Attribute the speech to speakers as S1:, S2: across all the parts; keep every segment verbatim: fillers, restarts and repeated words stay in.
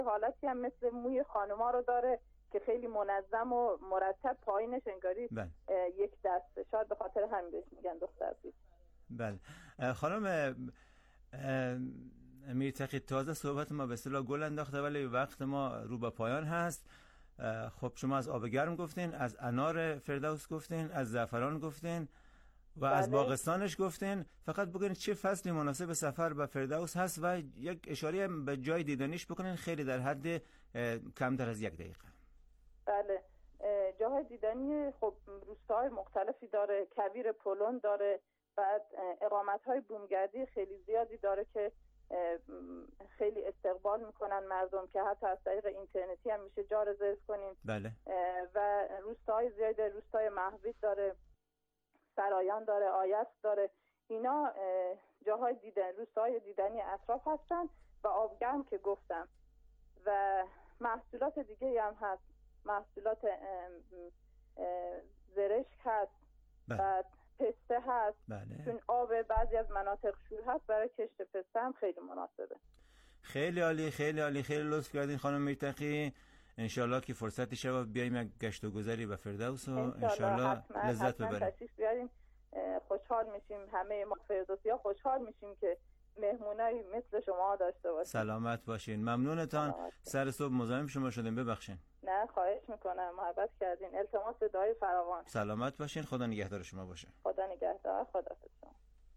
S1: حالتی هم مثل موی خانوما رو داره که خیلی منظم و مرتب، پایینش انگاری یک دسته، شاید به خاطر همین بهش میگن دختر پیچ.
S2: بله خانم میرتقی، تازه صحبت ما به اصطلاح گل انداخته ولی وقت ما رو به پایان هست. خب شما از آب گرم گفتین، از انار فردوس گفتین، از زعفران گفتین و بله. از باغستانش گفتین. فقط بگین چه فصلی مناسب سفر به فردوس هست و یک اشاره به جای دیدنیش بکنین، خیلی در حد کمتر از یک دقیقه.
S1: بله جاهای دیدنی خب روستاهای مختلفی داره، کویر پولون داره، بعد اقامت‌های بومگردی خیلی زیادی داره که خیلی استقبال میکنن مردم که حتی از طریق اینترنتی هم میشه جا رزرو کنیم.
S2: بله.
S1: و روستاهای زیاد، روستای مهوید داره، سرایان داره، آیس داره، اینا جاهای دیدن، روستاهای دیدنی اطراف هستن و آبگرم که گفتم و محصولات دیگه هم هست، محصولات زرشک هست.
S2: بله.
S1: بعد پسته هست.
S2: بله.
S1: چون آب بعضی از مناطق شور هست، برای کشت پسته هم خیلی مناسبه.
S2: خیلی عالی، خیلی عالی، خیلی لطف کردین خانم میرتقی. انشالله که فرصتی شد بیایم یک گشت و گذری به فردوس و انشالله لذت ببریم.
S1: تشریف بیاریم، خوشحال میشیم، همه ما فردوسی‌ها خوشحال میشیم که مهمونایی مثل شما داشته باشیم.
S2: سلامت باشین. ممنونتان. سر صبح مزاحم شما شدیم، ببخشین.
S1: نه خواهش میکنم، محبت کردین. التماس دعای فراوان.
S2: سلامت باشین. خدا نگهدار شما باشه.
S1: خدا نگهدار. خداحافظ شما.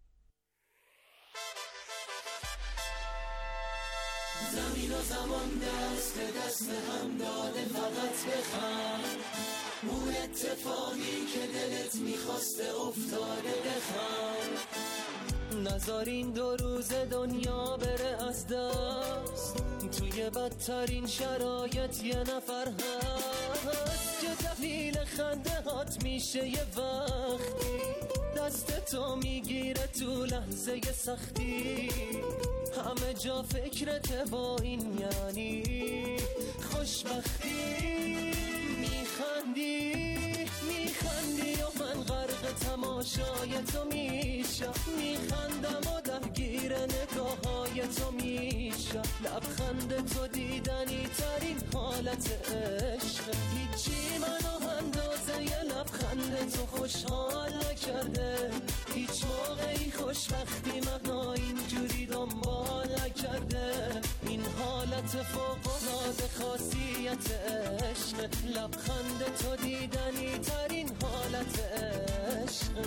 S3: زمین و زمان دست به دست هم داده، فقط بخند. اون اتفاقی که دلت میخواسته افتاده، بخند. نذارین دو روز دنیا بره از دست، توی بدترین شرایط یه نفر هست که دلیل خنده هات میشه یه وقتی دست تو میگیره تو لحظه سختی. همه جا فکرت با این یعنی خوشبختی. میخندی میخندی و من غرق تماشای تو میشم، میخندم و درگیر نگاههای تو میشم. لبخند تو دیدنی ترین حالت عشق، هیچی منو اندازه یه لبخند تو خوشحال نکرده. هیچ موقعی خوشبختی منو اینجوری دنبال نکرده. این حالت فوق‌العاده خاصیت عشق، لبخند تو دیدنی ترین حالت عشق.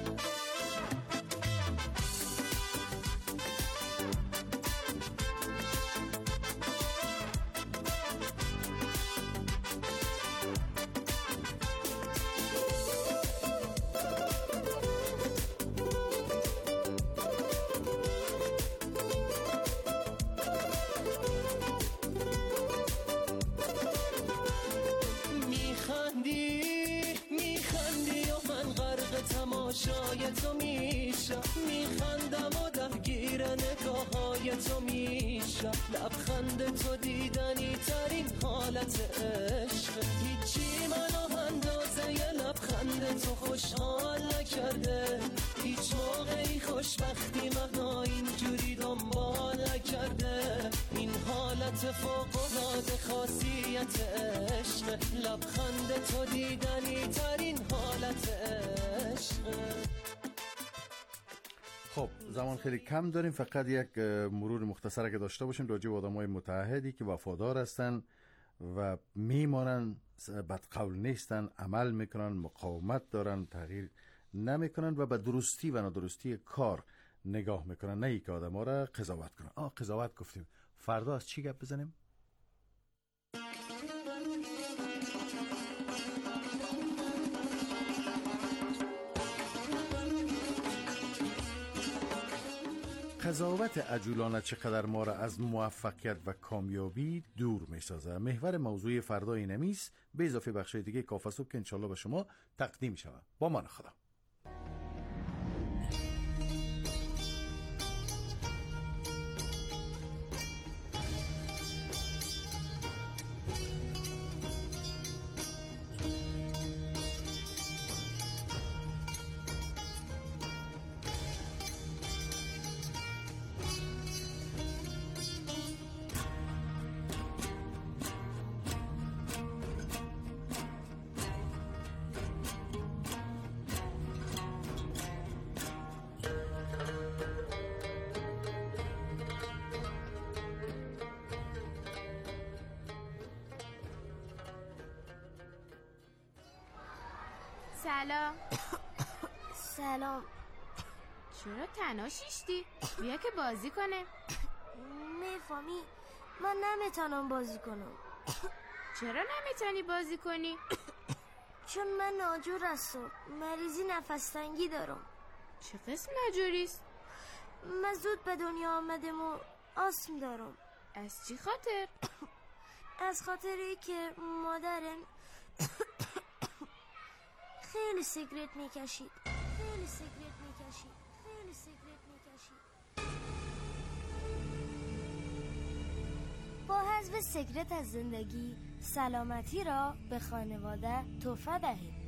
S3: تماشای تو میشم، میخندم و درگیر نگاههای تو میشم. لبخند تو دیدنی ترین حالت عشق، هیچی منو اندازه یه لبخند تو خوشحال نکرده. هیچ موقعی خوشبختی منو اینجوری دنبال نکرده. این حالت فوق‌العاده خاصیت عشق، لبخند تو دیدنی ترین حالت عشق.
S4: خب زمان خیلی کم داریم، فقط یک مرور مختصر که داشته باشیم راجع به آدمای متعهدی که وفادار هستن و میمانن، بدقول نیستن، عمل میکنن، مقاومت دارن، تغییر نمیکنن و به درستی و نادرستی کار نگاه میکنن، نه اینکه آدما را قضاوت کنن. آه قضاوت گفتیم، فردا از چی گپ بزنیم؟ قضاوت عجولانه چقدر ما را از موفقیت و کامیابی دور می سازه. محور موضوع فردا اینمیز، به اضافه بخشای دیگه کافه صبح که انشالله به شما تقدیم شود. با من خدا.
S5: سلام.
S6: سلام.
S5: چرا تنها شیشتی؟ بیا که بازی کنه.
S6: میفهمی من نمیتونم بازی کنم.
S5: چرا نمیتونی بازی کنی؟
S6: چون من ناجور هستم، مریضی نفس تنگی دارم.
S5: چه قسم ناجوریست؟
S6: من زود به دنیا آمدم و آسم دارم.
S5: از چی خاطر؟
S6: از خاطری که مادرم خیلی سیگرت میکشید. خیلی سیگرت میکشید. خیلی سیگرت میکشید. با حذف سیگرت از زندگی، سلامتی را به خانواده تحفه دهید.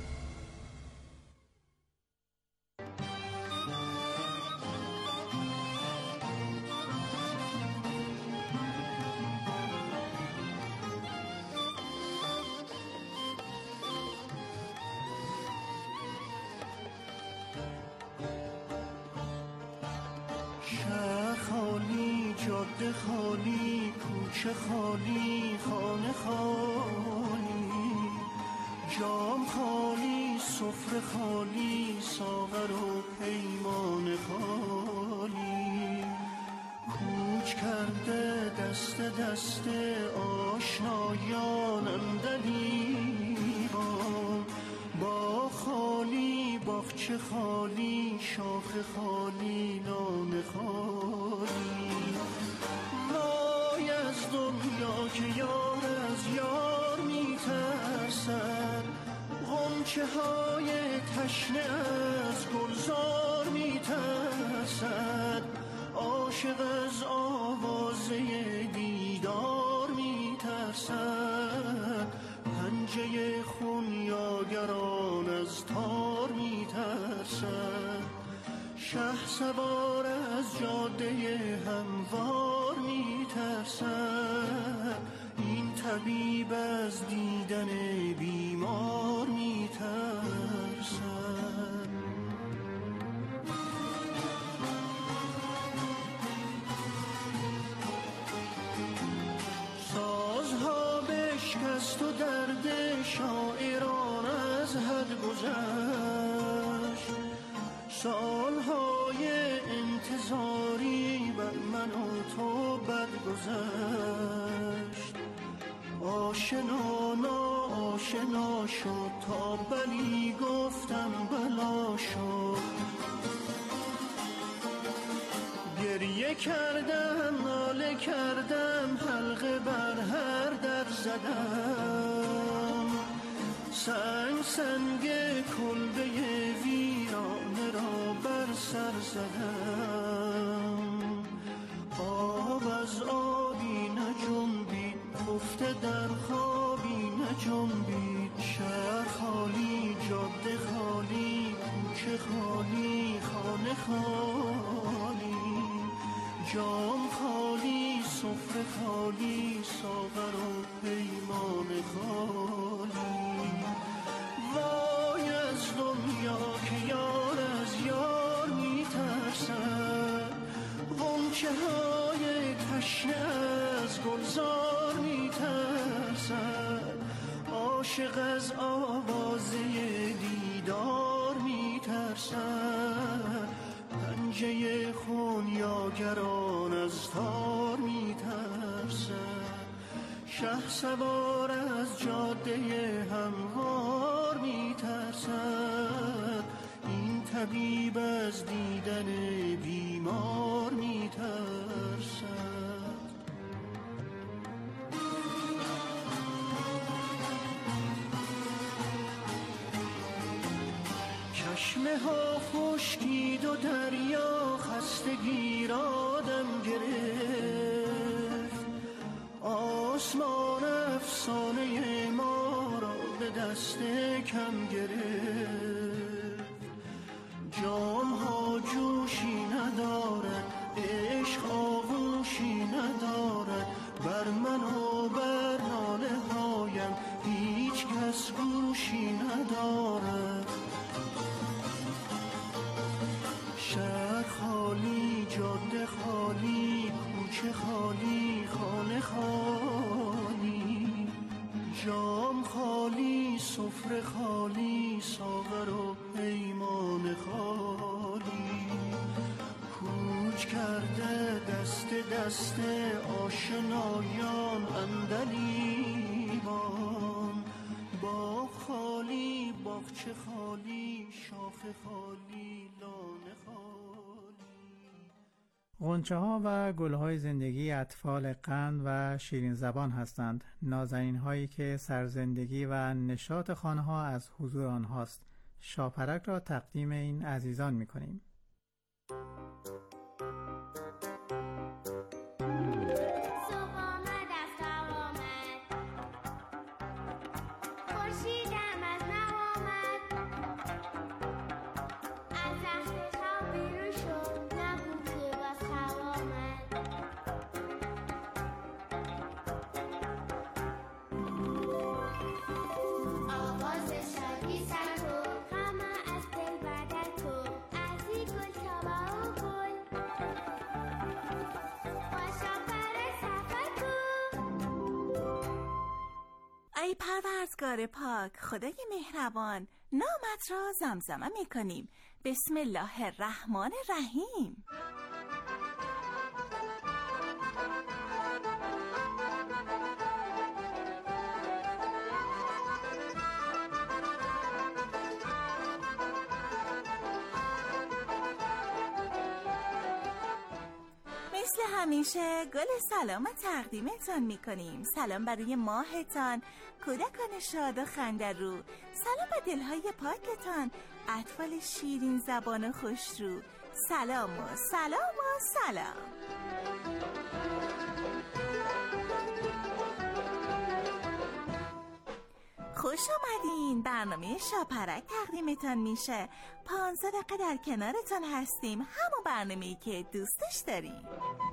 S3: شهر خالی، جاده خالی، کوچه خالی، خانه خالی، جام خالی، سفره خالی، ساغر و پیمان خالی. کوچ کرده دست دست آشنایان اندلیبان، با خالی، باغچه خالی، شاخ خالی، نان خالی. وای از دنیا که یار از یار میترسد، غنچه های تشنه از گلزار میترسد، عاشق از آوازه دیدار میترسد، پنجه خونیاگران از تار میترسد، شهسوار از جاده هموار میترسد، این طبیب از دیدن بیمار میترسد. سازها بشکست و درد شاعران از حد گذشت، سالهای انتظاری بر من و تو بد گذشت. آشنا ناآشنا شد تا بلی گفتم بلا شد، گریه کردم ناله کردم حلقه بر هر در زدم، سنگ سنگ کلبه ویرانه را بر سر زدم. آب از آبی نجنبید، خفته در خوابی نجنبید، شهر خالی، جاده خالی، کوچه خالی، خانه خالی، جام خالی، سفره خالی، ساغر و پیمان خالی. وای از دنیا که یار از یار میترسد، غنچه های تشنه از گلزار میترسد، عاشق از آوازه دیدار میترسد، پنجه خونیاگران از تار میترسد، شهسوار از جاده هموار میترسد، این طبیب از دیدن بیمار میترسد. چشمه ها خشکید و دریا خستگی را دم گرفت، آسمان افسانه ما را به دست کم گرفت، جام ها جوشی ندارد، عشق آغوشی ندارد، بر من و بر ناله هایم هیچ کس گوشی ندارد. شهر خالی، جاده خالی، کوچه خالی، خانه خالی، جام خالی، سفره خالی، سا دست آشنایان اندلیبان، با خالی باغچه خالی، شاخ خالی لانه خالی.
S7: غنچه ها و گل های زندگی اطفال قند و شیرین زبان هستند، نازنین هایی که سرزندگی و نشاط خانه ها از حضور آنهاست. شاپرک را تقدیم این عزیزان می کنیم.
S8: ای پروردگار پاک، خدای مهربان، نامت را زمزمه می کنیم. بسم الله الرحمن الرحیم. مثل همیشه گل سلام تقدیمتان می کنیم. سلام برای ماهتان، کودکان شاد و خندرو. سلام به دلهای پاکتان، اطفال شیرین زبان و خوشرو. سلام و سلام و سلام. خوش آمدین. برنامه شاپرک تقدیمتان میشه. پانزده دقیقه در کنارتان هستیم، همون برنامه‌ای که دوستش داریم.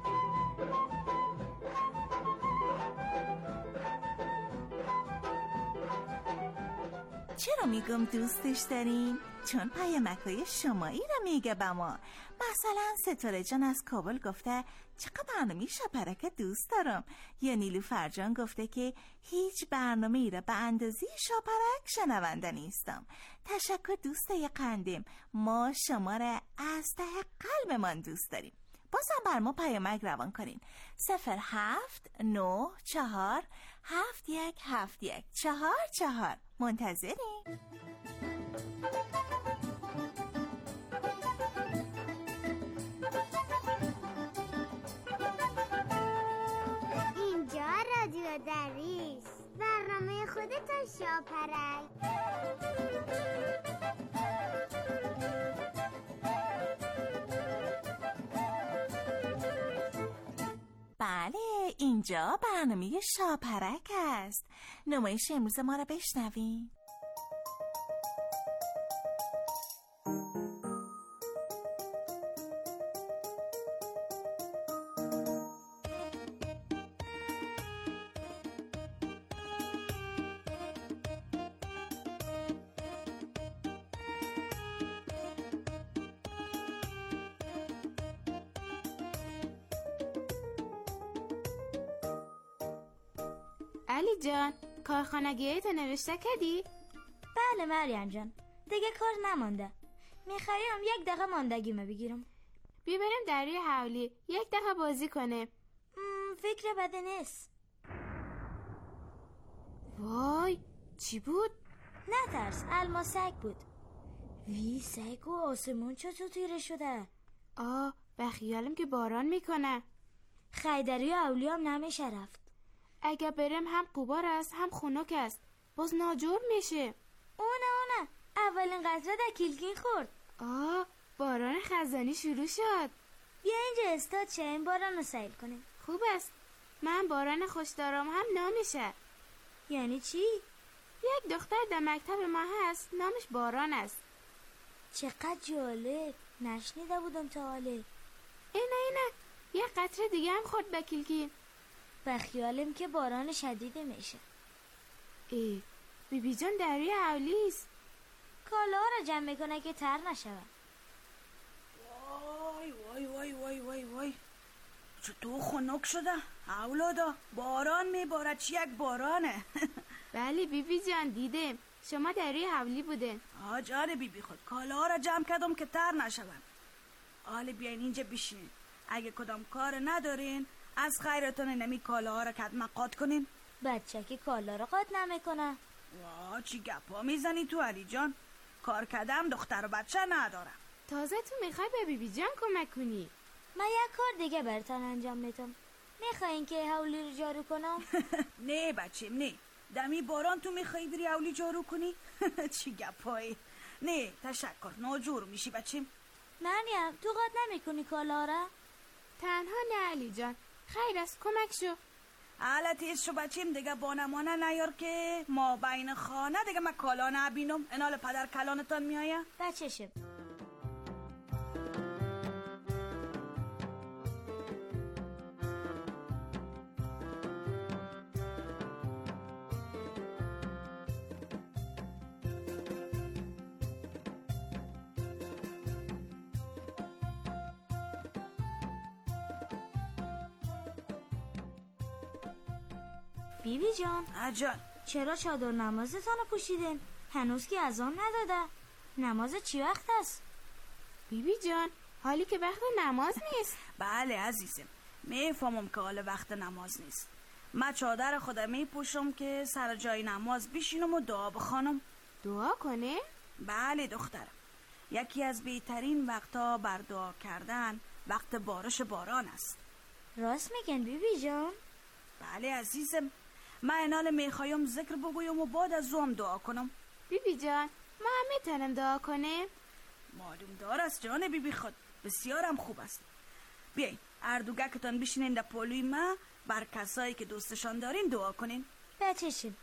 S8: چرا میگم دوستش دارین؟ چون پیامک‌های شمایی رو میگه به ما. مثلا ستاره جان از کابل گفته چقدر برنامه شاپرک دوست دارم، یا نیلوفر جان گفته که هیچ برنامه‌ای را به اندازه شاپرک شنونده نیستم. تشکر دوستای قندیم، ما شما را از ته قلبمان دوست داریم. بازم بر ما پیامک روان کنین. صفر هفت نه چهار هفت یک هفت یک چهار چهار. منتظریم.
S6: اینجا رادیو دریس، برنامه خودتان شاپرک.
S8: بله، اینجا برنامه شاپرک است. نمایش امروز ما را بشنویم.
S5: علی جان، کارخانگی‌هایت نوشته کردی؟
S6: بله مریم جان، دیگه کار نمانده. میخوایم یک دقیقه ماندگیمه بگیرم.
S5: بیا بریم دریای حولی یک دقیقه بازی کنه.
S6: فکر بده نیست.
S5: وای، چی بود؟
S6: نترس، الماسک بود. وی سگ و آسمون چطور تیره شده؟
S5: آه، به خیالم که باران میکنه.
S6: خیدری و اولی هم نمیشه رفت.
S5: اگه بریم هم قبار است هم خنک است، باز ناجور میشه.
S6: اونه اونه اولین قطره در کلکین خورد.
S5: آه، باران خزانی شروع شد.
S6: بیا اینجا استاد شه، این باران رو سیل کنیم.
S5: خوب است. من باران خوش دارم هم نامیشه.
S6: یعنی چی؟
S5: یک دختر در مکتب ما هست، نامش باران است.
S6: چقدر جالب، نشنیده بودم تا حالا.
S5: اینه اینه یک قطره دیگه هم خورد به کلکین.
S6: به خیالم که باران شدید میشه.
S5: ای بی بی جان دریای حولیست.
S6: کالا را جمع میکنه که تر نشود.
S9: وای وای وای وای وای وای چطور خنک شده اولادا، باران میبارد. چی یک بارانه.
S5: بله بی بی جان دیدم، شما دریای حولی بودن.
S9: آج آره بی بی خود، کالا را جمع کردم که تر نشود. حالا بیاین اینجا بشین، اگه کدام کار ندارین از خیرتون نمی کالاها را کدمه قاط کنین.
S6: بچه که کالا را قاط نمیکنه.
S9: واه چی گپا میزنی تو علی جان؟ کار کردم دختر و بچه ندارم.
S5: تازه تو میخوای به بیبی جان کمک کنی؟
S6: من یک کار دیگه براتون انجام میدم. میخواین که حولی رو جارو کنم؟
S9: نه بچیم نه. دمی باران تو میخوای بری حولی جارو کنی؟ چی گپایی؟ نه تشکر، ناجور میشی بچیم.
S6: مریم تو قاط نمیکنی کالا را؟
S5: تنها نه علی جان، خیر است کمک شو.
S9: حالا تیز شو بچیم دیگه بانمانه نیار که ما بین خانه دیگه من کالا نبینم. انال پدر کلانتان میایه؟
S6: بچشم. بیبی جان.
S9: آجان
S6: چرا چادر نمازتان رو پوشیدین؟ هنوز که اذان نداده. نماز چی وقت است؟
S5: بیبی جان حالی که وقت نماز نیست.
S9: بله عزیزم میفهمم که حال وقت نماز نیست. من چادر خودم میپوشم که سر جای نماز بشینم و دعا بخوانم.
S5: دعا کنه؟
S9: بله دخترم، یکی از بهترین وقتا بر دعا کردن وقت بارش باران است.
S6: راست میگن بیبی جان؟
S9: بله عزیزم، من انال میخوایم ذکر بگویم و بعد از روم دعا کنم.
S5: بیبی جان ما هم میتونم دعا کنیم؟
S9: معلوم دار است جان بیبی خود، بسیارم خوب است. بیاین اردوگکتان بشینین در پلوی ما، بر کسایی که دوستشان دارین دعا کنین.
S6: بچشیم.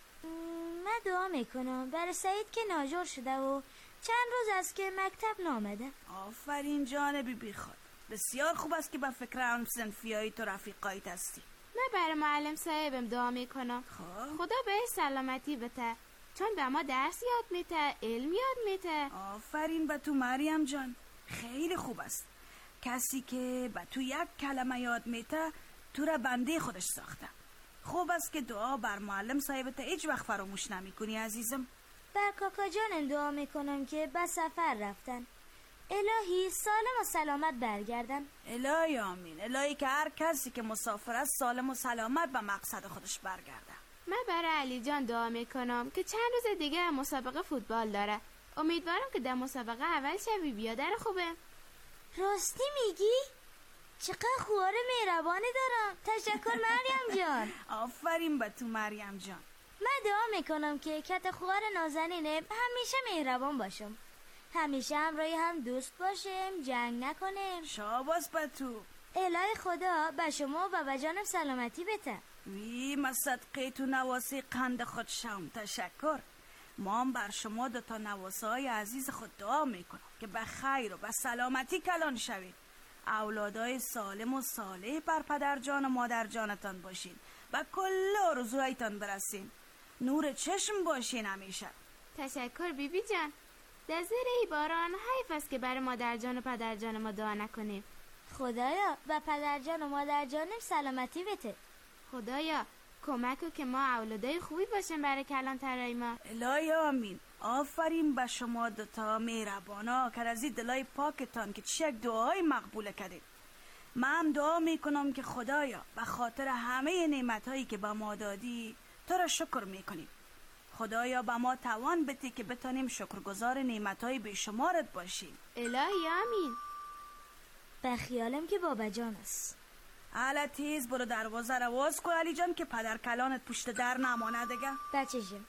S6: من دعا میکنم برای سعید که ناجور شده و چند روز است که مکتب نامده.
S9: آفرین جان بیبی خود، بسیار خوب است که با فکر هم صنفیایی تو رفیقایت هستی.
S5: من برای معلم صاحبم دعا میکنم
S9: خب
S5: خدا بهش سلامتی بده، چون به ما درس یاد میده، علم یاد میده.
S9: آفرین به تو مریم جان، خیلی خوب است. کسی که به تو یک کلمه یاد میده تو را بنده خودش ساخته. خوب است که دعا بر معلم صاحبت هیچ وقت فراموش نمی کنی عزیزم.
S6: بر کاکا جانم دعا میکنم که به سفر رفتن، الهی سالم و سلامت برگردن.
S9: الهی آمین. الهی که هر کسی که مسافر است سالم و سلامت به مقصد خودش برگرده.
S5: من برای علی جان دعا میکنم که چند روز دیگه مسابقه فوتبال داره. امیدوارم که در مسابقه اول شوی. بیادر خوبه.
S6: راستی میگی؟ چقدر خوار مهربانی دارم. تشکر مریم جان.
S9: آفرین به تو مریم جان.
S6: من دعا میکنم که کت خوار نازنینه همیشه مهربان باشم، همیشه همراه هم دوست باشیم، جنگ نکنیم.
S9: شاباس به تو.
S6: الهی خدا به شما و بابا جانم سلامتی بده.
S9: وی ما صدقه تو نواسی قند خود شم. تشکر. ما هم بر شما دو تا نواسه های عزیز خود دعا میکنم که به خیر و به سلامتی کلان شوید، اولادای سالم و صالح بر پدر جان و مادر جانتان باشین و کل آرزوهایتان برسین، نور چشم باشین همیشه.
S5: تشکر بیبی جان. در زیر ای باران حیف است که برای مادر جان و پدر جان ما دعا نکنیم.
S6: خدایا و پدر جان و مادر جانم سلامتی بده.
S5: خدایا کمک کن که ما اولادای خوبی باشیم برای کلان ترای ما.
S9: الهی آمین. آفرین به شما دوتا مهربانا که از دلای پاکتان که چه یک دعای مقبول کردید. من دعا میکنم که خدایا به خاطر همه نعمتهایی که به ما دادی تو را شکر میکنیم. خدایا به ما توان بده که بتانیم شکرگزار نعمتهای بیشمارت باشیم.
S5: الهی آمین.
S6: به خیالم که بابا جان است.
S9: حالا تیز برو دروازه رو باز کن علی جان که پدر کلانت پشت در نمانه دیگه.
S6: بچه‌جون.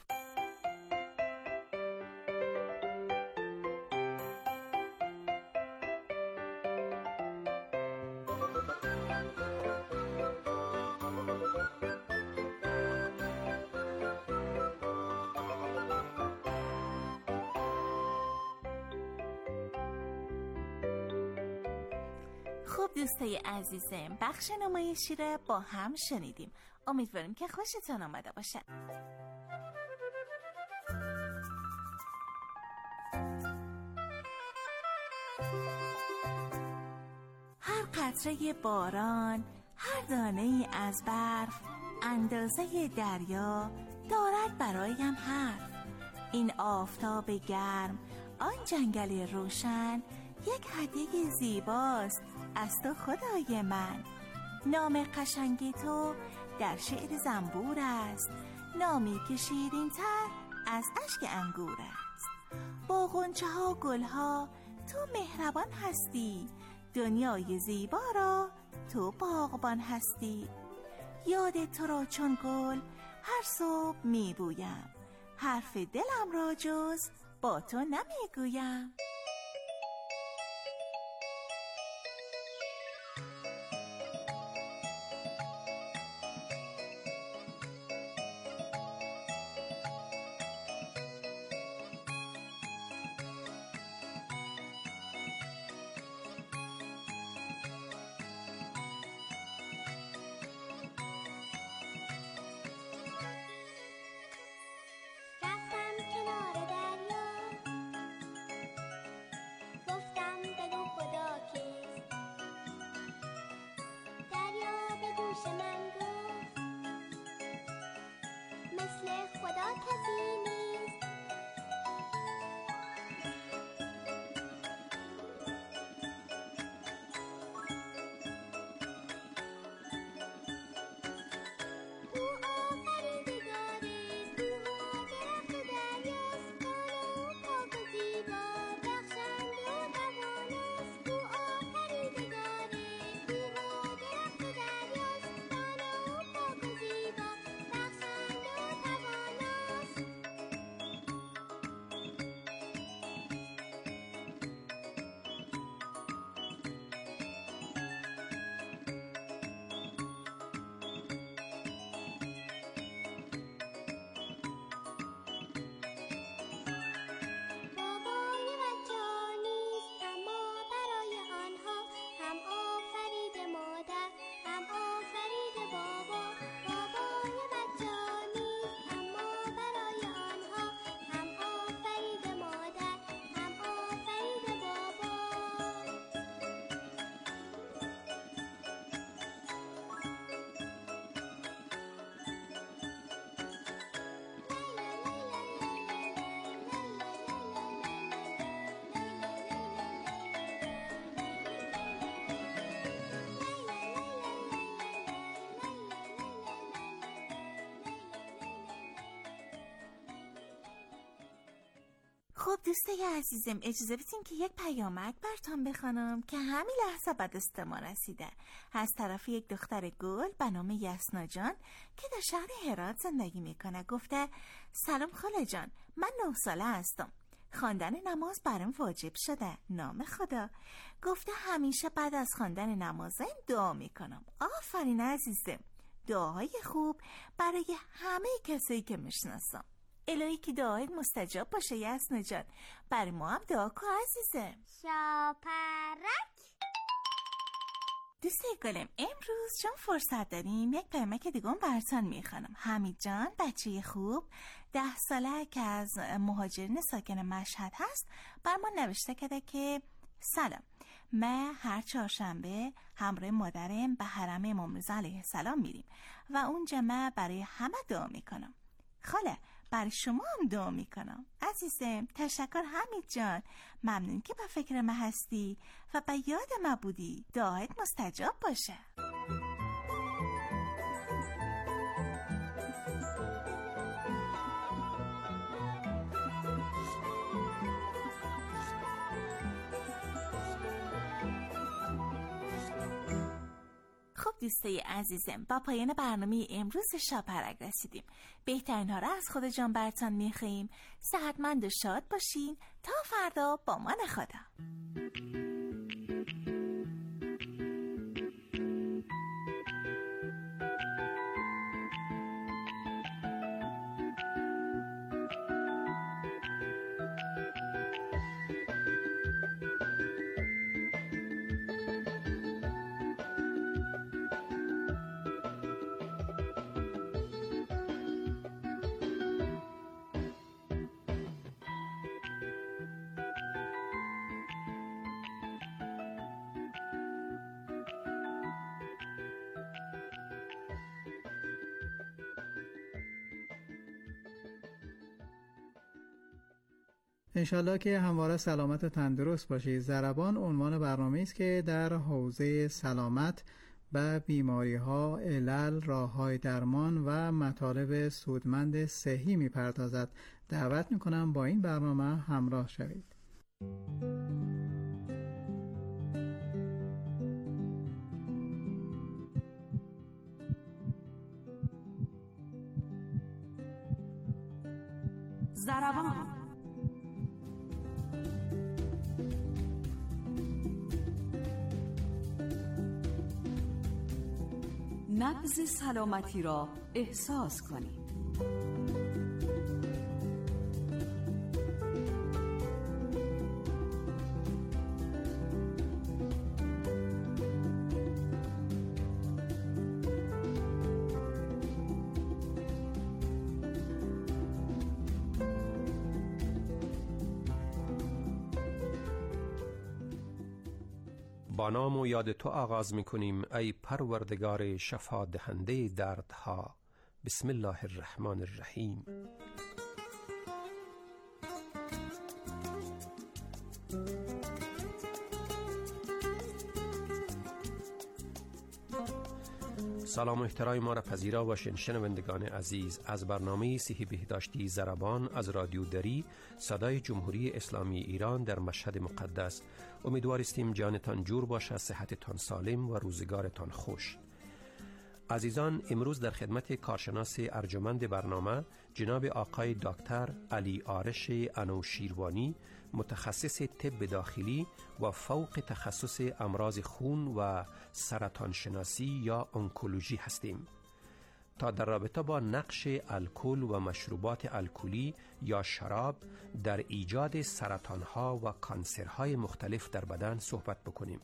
S8: خب دوستای عزیزم، بخش نمایشی رو با هم شنیدیم. امیدواریم که خوشتون آمده باشه. هر قطره باران، هر دانه از برف، اندازه دریا دارد برایم حرف. این آفتاب گرم، آن جنگل روشن، یک هدیه زیباست از تو خدای من. نام قشنگ تو در شعر زنبور است، نامی که شیرین تر از اشک انگور است. با غنچه ها گل ها تو مهربان هستی، دنیای زیبا را تو باغبان هستی. یاد تو را چون گل هر صبح می بویم، حرف دلم را جز با تو نمی گویم. خب دوستای عزیزم، اجازه بدین که یک پیامک براتون بخوانم که همین لحظه به دست ما رسیده از طرف یک دختر گل به نام یسنا جان که در شهر هرات زندگی میکنه. گفته سلام خاله جان، من نه ساله هستم، خواندن نماز برام واجب شده، نام خدا. گفته همیشه بعد از خواندن نمازم دعا میکنم. آفرین عزیزم، دعاهای خوب برای همه کسایی که میشناسم. الهی که دعایت مستجاب باشه یسنا جان، برای ما هم دعا کن عزیزم.
S6: شاپرک.
S8: دوستای گلم، امروز چون فرصت داریم یک پیامک دیگه هم براتون میخوانم. حمید جان بچه خوب ده ساله که از مهاجرین ساکن مشهد هست بر ما نوشته کرده که سلام، من هر چهارشنبه همراه مادرم به حرم امام رضا علیه السلام میریم و اونجا من برای همه دعا میکنم. خاله برای شما هم دعا میکنم. عزیزم تشکر حمید جان، ممنون که به فکر من هستی و به یاد من بودی. دعایت مستجاب باشه. خب دوستای عزیزم، با پایان برنامه امروز شاپرک رسیدیم. بهترین ها را از خود جان براتون میخواییم. صحتمند و شاد باشین تا فردا با من خدا.
S7: انشالله که همواره سلامت و تندرست باشید. ضربان عنوان برنامه است که در حوزه سلامت به بیماری ها، علل، راه های درمان و مطالب سودمند صحی می پردازد. دعوت می کنم با این برنامه همراه شوید.
S10: زربان نبض سلامتی را احساس کنید.
S11: با نام و یاد تو آغاز می کنیم ای پروردگار شفا دهنده دردها. بسم الله الرحمن الرحیم. سلام و احترام ما را پذیرا باشین شنوندگان عزیز از برنامه صحی بهداشتی زربان از رادیو دری صدای جمهوری اسلامی ایران در مشهد مقدس. امیدواریم جانتان جور باشه، صحتتان سالم و روزگارتان خوش. عزیزان، امروز در خدمت کارشناس ارجمند برنامه جناب آقای دکتر علی آرش انوشیروانی، متخصص طب داخلی و فوق تخصص امراض خون و سرطان شناسی یا انکولوژی هستیم تا در رابطه با نقش الکل و مشروبات الکلی یا شراب در ایجاد سرطانها و کانسرهای مختلف در بدن صحبت بکنیم.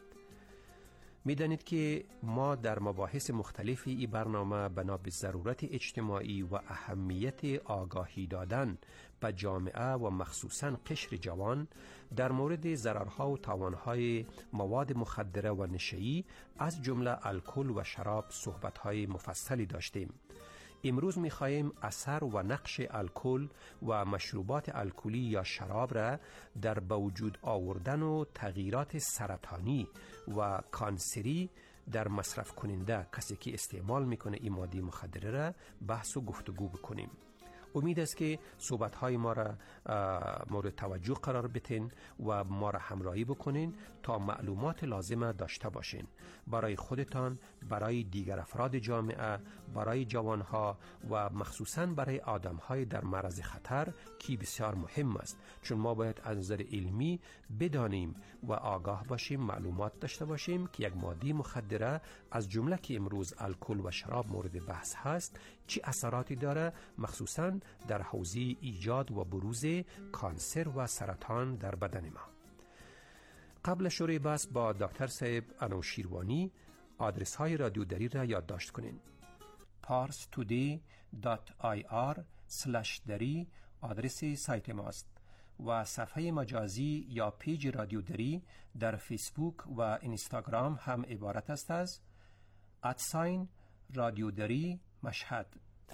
S11: میدانید که ما در مباحث مختلفی ای برنامه بنا به ضرورت اجتماعی و اهمیت آگاهی دادن به جامعه و مخصوصاً قشر جوان در مورد ضررها و تاوانهای مواد مخدره و نشئی از جمله الکل و شراب صحبتهای مفصلی داشتیم. امروز می‌خواهیم اثر و نقش الکل و مشروبات الکلی یا شراب را در به وجود آوردن و تغییرات سرطانی و کانسری در مصرف کننده، کسی که استعمال میکنه این ماده مخدره را، بحث و گفتگو بکنیم. امید است که صحبت‌های ما را مورد توجه قرار بدین و ما را همراهی بکنین تا معلومات لازمه داشته باشین برای خودتان، برای دیگر افراد جامعه، برای جوانها و مخصوصاً برای آدم‌های در معرض خطر که بسیار مهم است، چون ما باید از نظر علمی بدانیم و آگاه باشیم، معلومات داشته باشیم که یک ماده مخدره از جمله که امروز الکل و شراب مورد بحث هست چه اثراتی داره، مخصوصاً در حوزه ایجاد و بروز کانسر و سرطان در بدن ما. قبل شروع بحث با دکتر صاحب انوشیروانی آدرس های رادیو دری را یادداشت کنین. پارس تودی دات آی آر سلش دری آدرس سایت ماست و صفحه مجازی یا پیج رادیو دری در فیسبوک و اینستاگرام هم عبارت است از ادساین رادیو دری مشهد.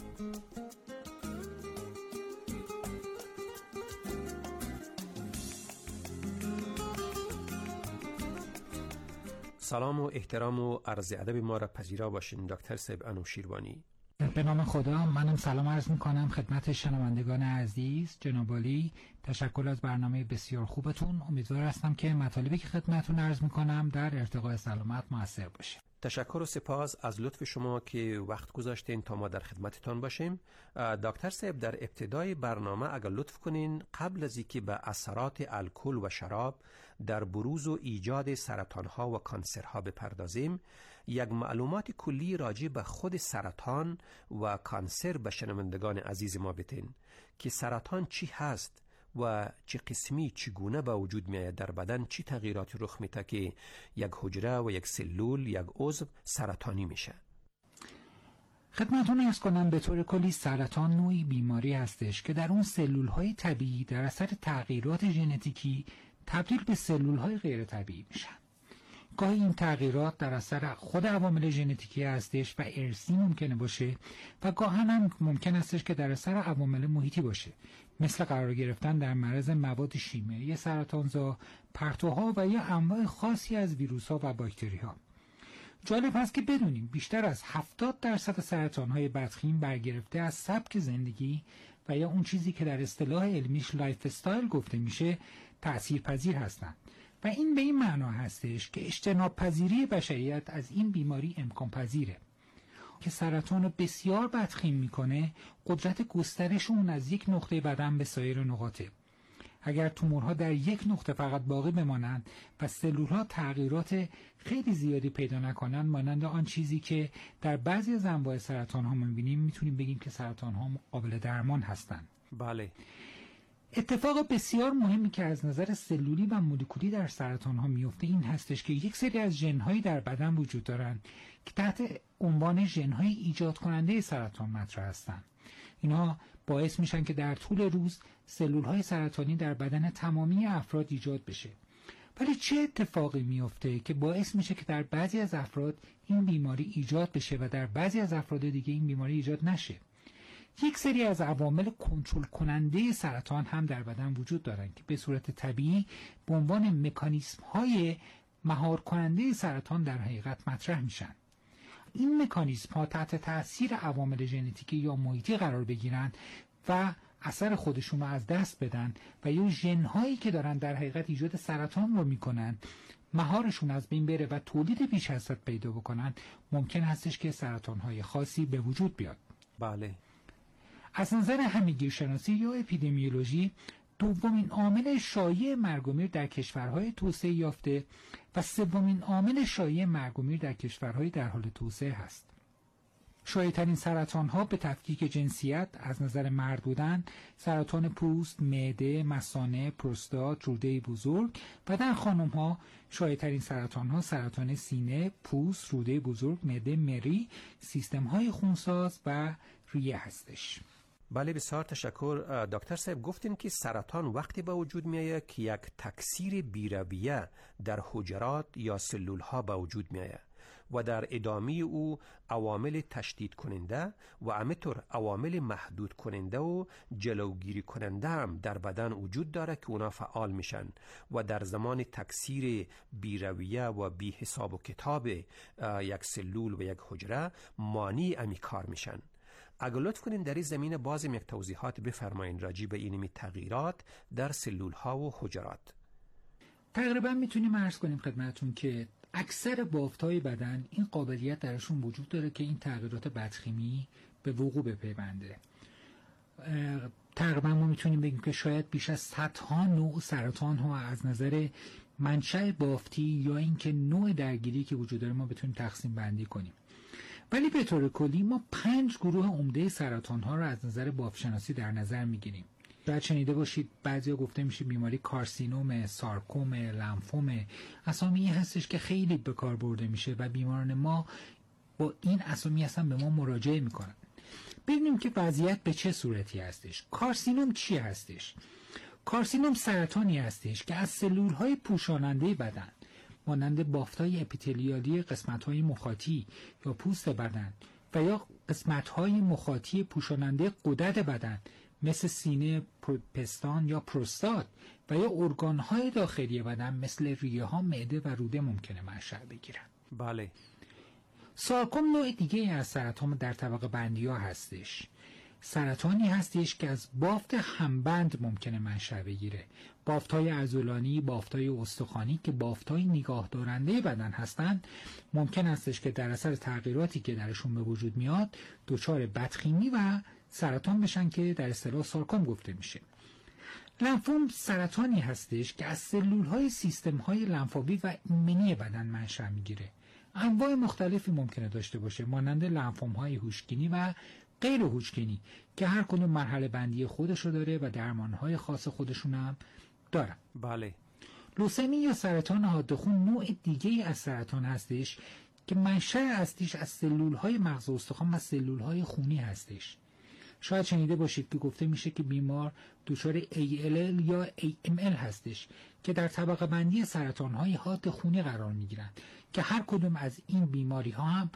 S11: سلام و احترام و عرض ادب ما را پذیرا باشین دکتر صاحب انوشیروانی.
S12: به نام خدا، منم سلام عرض میکنم خدمت شنوندگان عزیز. جناب عالی، تشکر از برنامه بسیار خوبتون. امیدوار هستم که مطالبی که خدمتتون عرض میکنم در ارتقاء سلامت موثر باشه.
S11: تشکر و سپاس از لطف شما که وقت گذاشتین تا ما در خدمتتان باشیم. دکتر صاحب، در ابتدای برنامه اگر لطف کنین قبل از اینکه به اثرات الکل و شراب در بروز و ایجاد سرطانها و کانسرها بپردازیم، یک معلومات کلی راجع به خود سرطان و کانسر به شنوندگان عزیز ما بتین که سرطان چی هست و چه قسمی چگونه به وجود میآید در بدن، چی تغییراتی رخ میده که یک حجره و یک سلول، یک عضو سرطانی میشه.
S12: خدمتتون عرض کنم به طور کلی سرطان نوعی بیماری هستش که در اون سلول‌های طبیعی در اثر تغییرات ژنتیکی تبدیل به سلول‌های غیر طبیعی میشن. گاهی این تغییرات در اثر خود عوامل ژنتیکی هستش و ارثی ممکنه باشه و گاهی هم ممکن هستش که در اثر عوامل محیطی باشه، مثل قرار گرفتن در معرض مواد شیمیایی سرطانزا، پرتوها و یا انواع خاصی از ویروس‌ها و باکتری‌ها. جالب هست که بدونیم بیشتر از هفتاد درصد سرطان‌های بدخیم برگرفته از سبک زندگی و یا اون چیزی که در اصطلاح علمیش لایف استایل گفته میشه تأثیرپذیر هستند و این به این معنا هستش که اجتناب پذیری بشریت از این بیماری امکان پذیره که سرطان رو بسیار بدخیم میکنه. قدرت گسترش اون از یک نقطه بدن به سایر نقاطه. اگر تومورها در یک نقطه فقط باقی بمانند و سلولها تغییرات خیلی زیادی پیدا نکنند، مانند آن چیزی که در بعضی از انواع سرطان ها می‌بینیم، میتونیم بگیم که سرطان ها قابل درمان هستند.
S11: بله.
S12: اتفاق بسیار مهمی که از نظر سلولی و مولکولی در سرطان ها میفته این هستش که یک سری از ژن‌های در بدن وجود دارند که تحت عنوان ژن‌های ایجاد کننده سرطان مطرح هستند. اینها باعث میشن که در طول روز سلول‌های سرطانی در بدن تمامی افراد ایجاد بشه. ولی چه اتفاقی میفته که باعث میشه که در بعضی از افراد این بیماری ایجاد بشه و در بعضی از افراد دیگه این بیماری ایجاد نشه؟ یک سری از عوامل کنترل کننده سرطان هم در بدن وجود دارند که به صورت طبیعی به عنوان مکانیزم‌های مهار کننده سرطان در حقیقت مطرح میشن. این مکانیزم ها تحت تاثیر عوامل ژنتیکی یا محیطی قرار بگیرند و اثر خودشون رو از دست بدن و یا ژن هایی که دارن در حقیقت ایجاد سرطان رو میکنن مهارشون از بین بره و تولید بیش از حد پیدا بکنن، ممکن هستش که سرطان های خاصی به وجود بیاد.
S11: بله.
S12: از نظر همه‌گیرشناسی یا اپیدمیولوژی، دومین عامل شایع مرگ و میر در کشورهای توسعه یافته و سومین عامل شایع مرگ و میر در کشورهای در حال توسعه هست. شایع‌ترین سرطان‌ها به تفکیک جنسیت از نظر مرد بودن، سرطان پوست، معده، مثانه، پروستات، روده بزرگ و در خانم‌ها شایع‌ترین سرطان‌ها سرطان سینه، پوست، روده بزرگ، معده، مری، سیستم‌های خونساز و ریه هستش.
S11: بله، بسیار تشکر دکتر صاحب. گفتین که سرطان وقتی به وجود میآید که یک تکثیر بیرویه در حجرات یا سلول ها به وجود میآید و در ادامه او عوامل تشدید کننده و همینطور عوامل محدود کننده و جلوگیری کننده هم در بدن وجود داره که اونا فعال میشن و در زمان تکثیر بیرویه و بی حساب و کتاب یک سلول و یک حجره مانع امی کار میشن. اگر لطف کنین در این زمینه بازم یک توضیحات بفرمایین راجع به این تغییرات در سلول ها و حجرات.
S12: تقریبا میتونیم عرض کنیم خدمتتون که اکثر بافت‌های بدن این قابلیت درشون وجود داره که این تغییرات بدخیمی به وقوع بپیونده. تقریبا ما میتونیم بگیم که شاید بیش از صدها نوع سرطان ها از نظر منشأ بافتی یا اینکه نوع درگیری که وجود داره ما بتونیم تقسیم بندی کنیم. ولی به طور کلی ما پنج گروه عمده سرطان ها رو از نظر بافت‌شناسی در نظر میگیریم. شاید شنیده باشید بعضیا گفته میشه بیماری کارسینوم، سارکوم، لمفوم، اسامی هستش که خیلی به کار برده میشه و بیماران ما با این اسامی هستن به ما مراجعه میکنن. ببینیم که وضعیت به چه صورتی هستش. کارسینوم چی هستش؟ کارسینوم سرطانی هستش که از سلول های پوشاننده بدن مانند بافت‌های اپیتلیالی قسمت‌های مخاطی یا پوست بدن و یا قسمت‌های مخاطی پوشاننده غدد بدن مثل سینه، پستان یا پروستات و یا ارگان‌های داخلی بدن مثل ریه‌ها، معده و روده ممکنه منشأ بگیرن.
S11: بله.
S12: سارکوم نوع دیگه از سرطان در طبقه بندی‌ها هستش. سرطانی هستش که از بافت همبند ممکنه منشأ بگیره. بافت‌های عضلانی، بافت‌های استخوانی که بافت‌های نگاه دارنده بدن هستند، ممکن هستش که در اثر تغییراتی که درشون به وجود میاد دچار بدخیمی و سرطان بشن که در اصطلاح سارکوم گفته میشه. لمفوم سرطانی هستش که از سلول‌های سیستم‌های لمفاوی و ایمنی بدن منشأ میگیره. انواع مختلفی ممکنه داشته باشه مانند لمفوم‌های هوشگینی و غیر هوشگینی که هر کدوم مرحله بندی خودشو داره و درمانهای خاص خودشون هم دارن.
S11: بله.
S12: لوسمی یا سرطان حاد خون نوع دیگه از سرطان هستش که منشأ اصلیش از سلولهای مغز استخوان و سلولهای خونی هستش. شاید شنیده باشید که گفته میشه که بیمار دچار ای ال ال یا ای ام ال هستش که در طبقه بندی سرطانهای حاد خونی قرار میگیرن که هر کدوم از این بیماری ها هم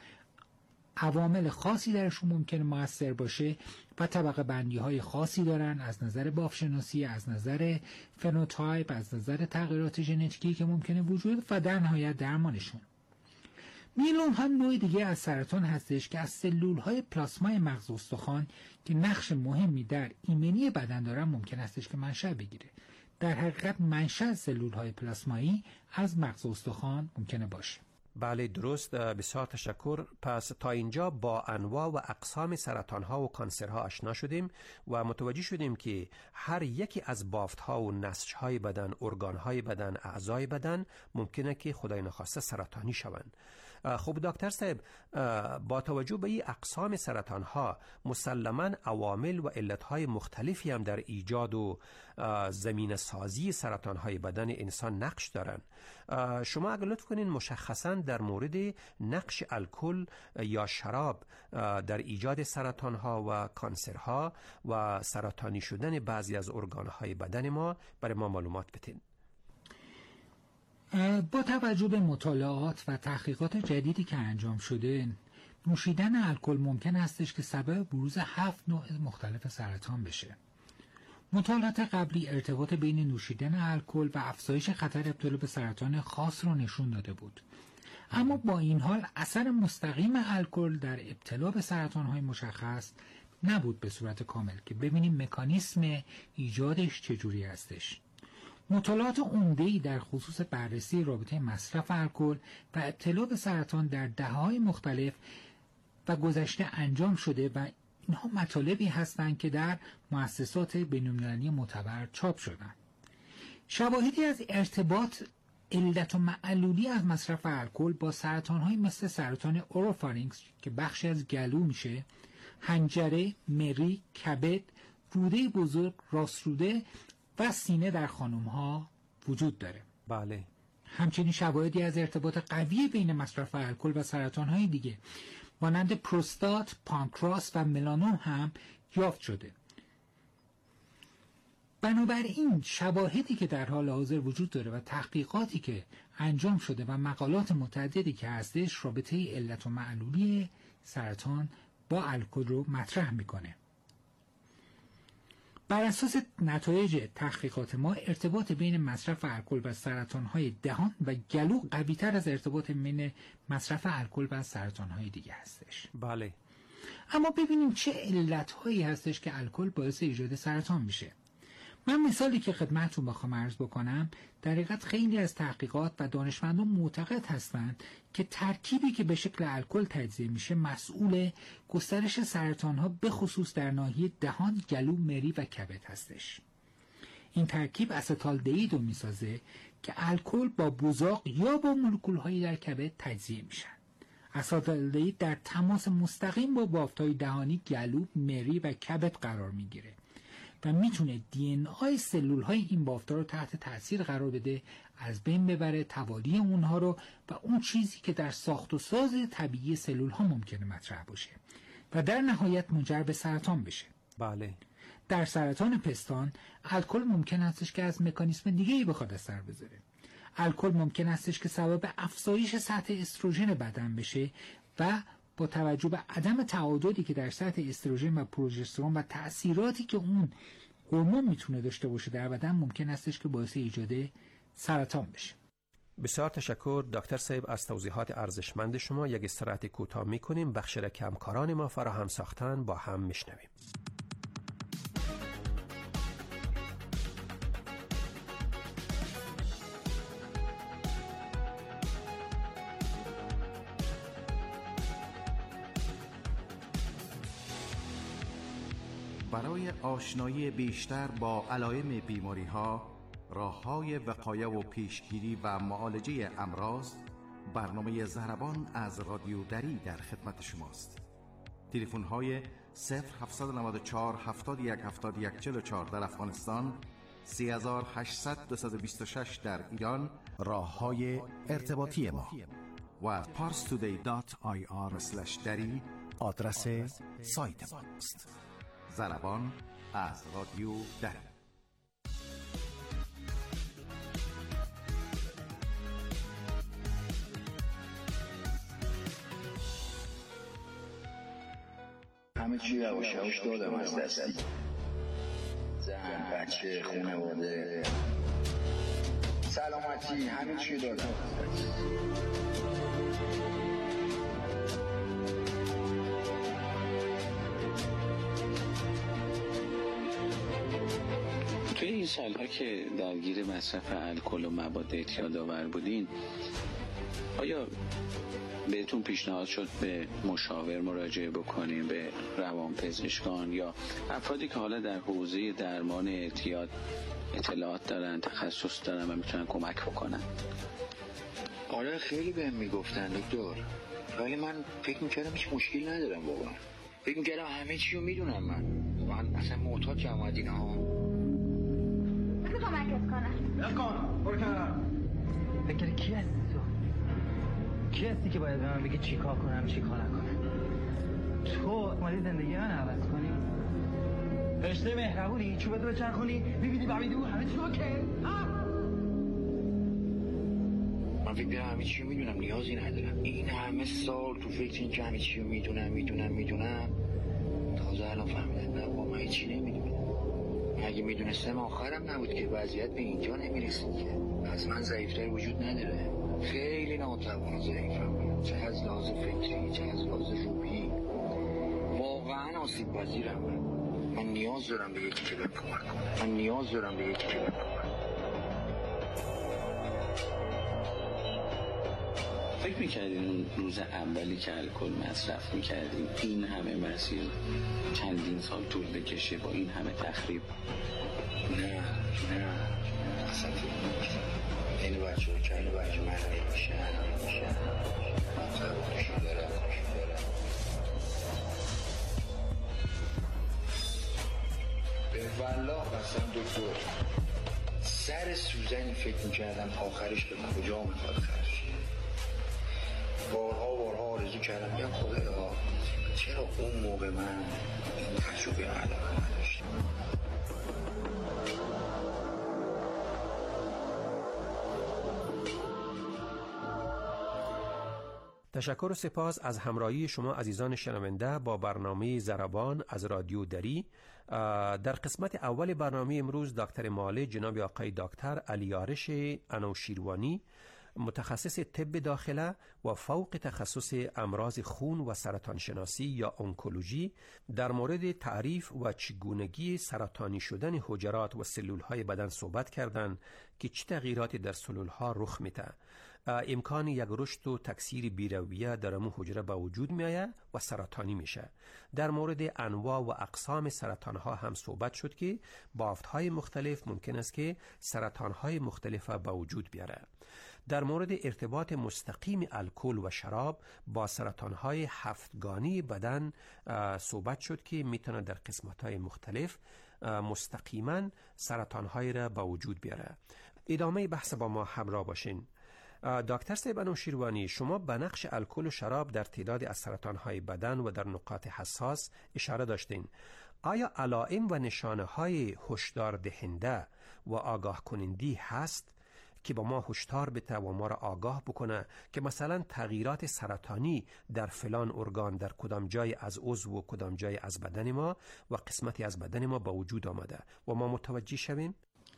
S12: عوامل خاصی درشون ممکنه مؤثر باشه و طبقه بندی های خاصی دارن از نظر بافت‌شناسی، از نظر فنوتایپ، از نظر تغییرات ژنتیکی که ممکنه وجود و در نهایت درمانشون. میلوم هم نوع دیگه از سرطان هستش که از سلول‌های پلاسمای مغز استخوان که نقش مهمی در ایمنی بدن دارن ممکن استش که منشأ بگیره. در حقیقت منشأ سلول‌های پلاسمایی از مغز استخوان ممکنه باشه.
S11: بله درست، بسیار تشکر. پس تا اینجا با انواع و اقسام سرطان ها و کانسرها آشنا شدیم و متوجه شدیم که هر یکی از بافت ها و نسج های بدن، ارگان های بدن، اعضای بدن ممکنه که خدای نخواسته سرطانی شوند. خب دکتر صاحب، با توجه به این اقسام سرطان ها مسلماً عوامل و علت های مختلفی هم در ایجاد و زمین سازی سرطان های بدن انسان نقش دارن. شما اگر لطف کنین مشخصاً در مورد نقش الکل یا شراب در ایجاد سرطان ها و کانسر ها و سرطانی شدن بعضی از ارگان های بدن ما برای ما معلومات بدین.
S12: با توجه به مطالعات و تحقیقات جدیدی که انجام شده، نوشیدن الکل ممکن استش که سبب بروز هفت نوع مختلف سرطان بشه. مطالعات قبلی ارتباط بین نوشیدن الکل و افزایش خطر ابتلا به سرطان خاص رو نشون داده بود. اما با این حال اثر مستقیم الکل در ابتلا به سرطان‌های مشخص نبود به صورت کامل که ببینیم مکانیسم ایجادش چجوری هستش. مطالعات عمده‌ای در خصوص بررسی رابطه مصرف الکل و ابتلا به سرطان در دهه‌های مختلف و گذشته انجام شده و اینها مطالبی هستند که در مؤسسات بین‌المللی معتبر چاپ شدند. شواهدی از ارتباط علت و معلولی از مصرف الکل با سرطان‌های مثل سرطان اوروفارینکس که بخشی از گلو میشه، حنجره، مری، کبد، روده بزرگ، راست روده و سینه در خانم‌ها وجود داره.
S11: بله.
S12: همچنین شواهدی از ارتباط قوی بین مصرف الکل و سرطان‌های دیگه مانند پروستات، پانکراس و ملانوم هم یافت شده. بنابراین شواهدی که در حال حاضر وجود داره و تحقیقاتی که انجام شده و مقالات متعددی که هستش رابطه علت و معلولی سرطان با الکل رو مطرح میکنه. بر اساس نتایج تحقیقات ما ارتباط بین مصرف الکل و سرطان‌های دهان و گلو قوی‌تر از ارتباط بین مصرف الکل و سرطان‌های دیگه هستش.
S11: بله.
S12: اما ببینیم چه علت‌هایی هستش که الکل باعث ایجاد سرطان میشه. من مثالی که خدمتتون بخوام عرض بکنم، در حقیقت خیلی از تحقیقات و دانشمندان معتقد هستند که ترکیبی که به شکل الکل تجزیه میشه مسئول گسترش سرطان‌ها به خصوص در ناحیه دهان، گلو، مری و کبد هستش. این ترکیب استالدهید رو میسازه که الکل با بزاق یا با مولکول‌هایی در کبد تجزیه میشن. استالدهید در تماس مستقیم با بافت‌های دهانی، گلو، مری و کبد قرار میگیره و میتونه دی ان ای سلول های این بافت‌ها رو تحت تاثیر قرار بده، از بین ببره، توالی اونها رو و اون چیزی که در ساخت و ساز طبیعی سلول ها ممکنه مطرح باشه و در نهایت منجر به سرطان بشه.
S11: بله.
S12: در سرطان پستان الکل ممکن استش که از مکانیسم دیگه‌ای بخواد اثر بذاره. الکل ممکن استش که سبب افزایش سطح استروژن بدن بشه و با توجه به عدم تعادلی که در سطح استروژن و پروژسترون و تأثیراتی که اون هورمون میتونه داشته باشه در بدن ممکن استش که باعث ایجاد سرطان بشه.
S11: بسیار تشکر دکتر صاحب از توضیحات ارزشمند شما. یک استراحت کوتاه میکنیم، بخش را که همکاران ما فراهم ساختن با هم میشنویم.
S13: برای آشنایی بیشتر با علائم بیماری ها، راه‌های وقایه و پیشگیری و معالجه امراض، برنامه ضربان از رادیو دری در خدمت شماست. تلفن های صفر هفت نه چهار هفتاد و یک هفتاد و یک چهل و چهار در افغانستان، سه هشت صفر صفر دو دو شش در ایران، راه های ارتباطی ما و پارس تودی دات آی آر اسلش دری آدرس سایت ما است. ضربان از رادیو دری.
S14: همه چی یواش یواش دادم از دستی، زن، بچه، خانواده، سلامتی، همه چی دادم از دستی.
S15: این سالها که درگیر مصرف الکل و مواد اعتیادآور بودین، آیا بهتون پیشنهاد شد به مشاور مراجعه بکنین، به روانپزشکان یا افرادی که حالا در حوزه درمان اعتیاد اطلاعات دارن، تخصص دارن و میتونن کمک بکنن؟
S14: آره خیلی بهم میگفتن دکتر، ولی من فکر میکردم هیچ مشکلی ندارم واقعا. فکر میکردم همه چی رو میدونم. من من اصلا معتاد جماعت اینا ها.
S6: بذار کمکت کنم.
S16: نکن برو کنم. فکر کی هستی تو؟ کی هستی که باید به من بگی چی کار کنم چی کار نکنم؟ تو اومدی زندگی من عوض کنی؟ رشته مهربونی چوبتو بچرخونی ببینی ببینی همه چی اوکی؟
S14: من فکر می‌کردم همه چی رو میدونم، نیازی ندارم. این همه سال تو فکر این که همه چی رو میدونم میدونم میدونم تازه الان فهمیدم نه با من چی نمیدونم. اگه میدونستم آخرم نبود که وضعیت به اینجا نمیرسید که. از من ضعیف‌تر وجود نداره. خیلی ناتوان ضعیفم، چه از لحاظ فکری چه از لحاظ روحی. واقعا آسیب پذیرم. من من نیاز دارم به یکی که بهم کمک کنه. من نیاز دارم به یکی که بهم کمک کنه.
S15: فکر میکردین اون روز اولی که الکل مصرف میکردین این همه مسیر چندین سال طول بکشه با این همه تخریب؟
S14: نه نه اصلا فکر نمی‌کردم این بچه ها که این بچه من نمیشه نمیشه زبانشون دارم به والله قسم دکتر سر سوزنی فکر میکردم آخرش به کجا میخواد خرج. بارها بارها آرزو کردم یا خدایا چرا اون موقع من این تجربه علاقه نداشتم.
S11: تشکر و سپاس از همراهی شما عزیزان شنونده با برنامه ضربان از رادیو دری. در قسمت اول برنامه امروز دکتر معالج جناب آقای دکتر علیارش انوشیروانی، متخصص طب داخله و فوق تخصص امراض خون و سرطان شناسی یا انکولوژی، در مورد تعریف و چگونگی سرطانی شدن حجرات و سلولهای بدن صحبت کردند که چه تغییراتی در سلولها رخ میده، امکان یک رشد و تکثیر بیرویه در امو حجره به وجود میآید و سرطانی میشه. در مورد انواع و اقسام سرطانها هم صحبت شد که بافتهای مختلف ممکن است که سرطانهای مختلف به وجود بیاره. در مورد ارتباط مستقیم الکل و شراب با سرطانهای هفتگانی بدن صحبت شد که میتونه در قسمتهای مختلف مستقیما سرطانهای را به وجود بیاره. ادامه بحث با ما همراه باشین. دکتر صاحب انوشیروانی، شما به نقش الکل و شراب در تعداد از سرطانهای بدن و در نقاط حساس اشاره داشتین. آیا علائم و نشانه‌های هشدار دهنده و آگاه کننده هست که با ما هشدار بده و ما را آگاه بکنه که مثلا تغییرات سرطانی در فلان ارگان در کدام جای از عضو و کدام جای از بدن ما و قسمتی از بدن ما به وجود آمده و ما متوجه شویم؟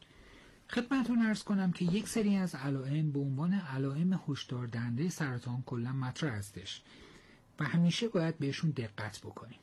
S12: خدمتتون عرض کنم که یک سری از علائم به عنوان علائم هشدار دهنده سرطان کلا مطرح هستش و همیشه باید بهشون دقت بکنیم.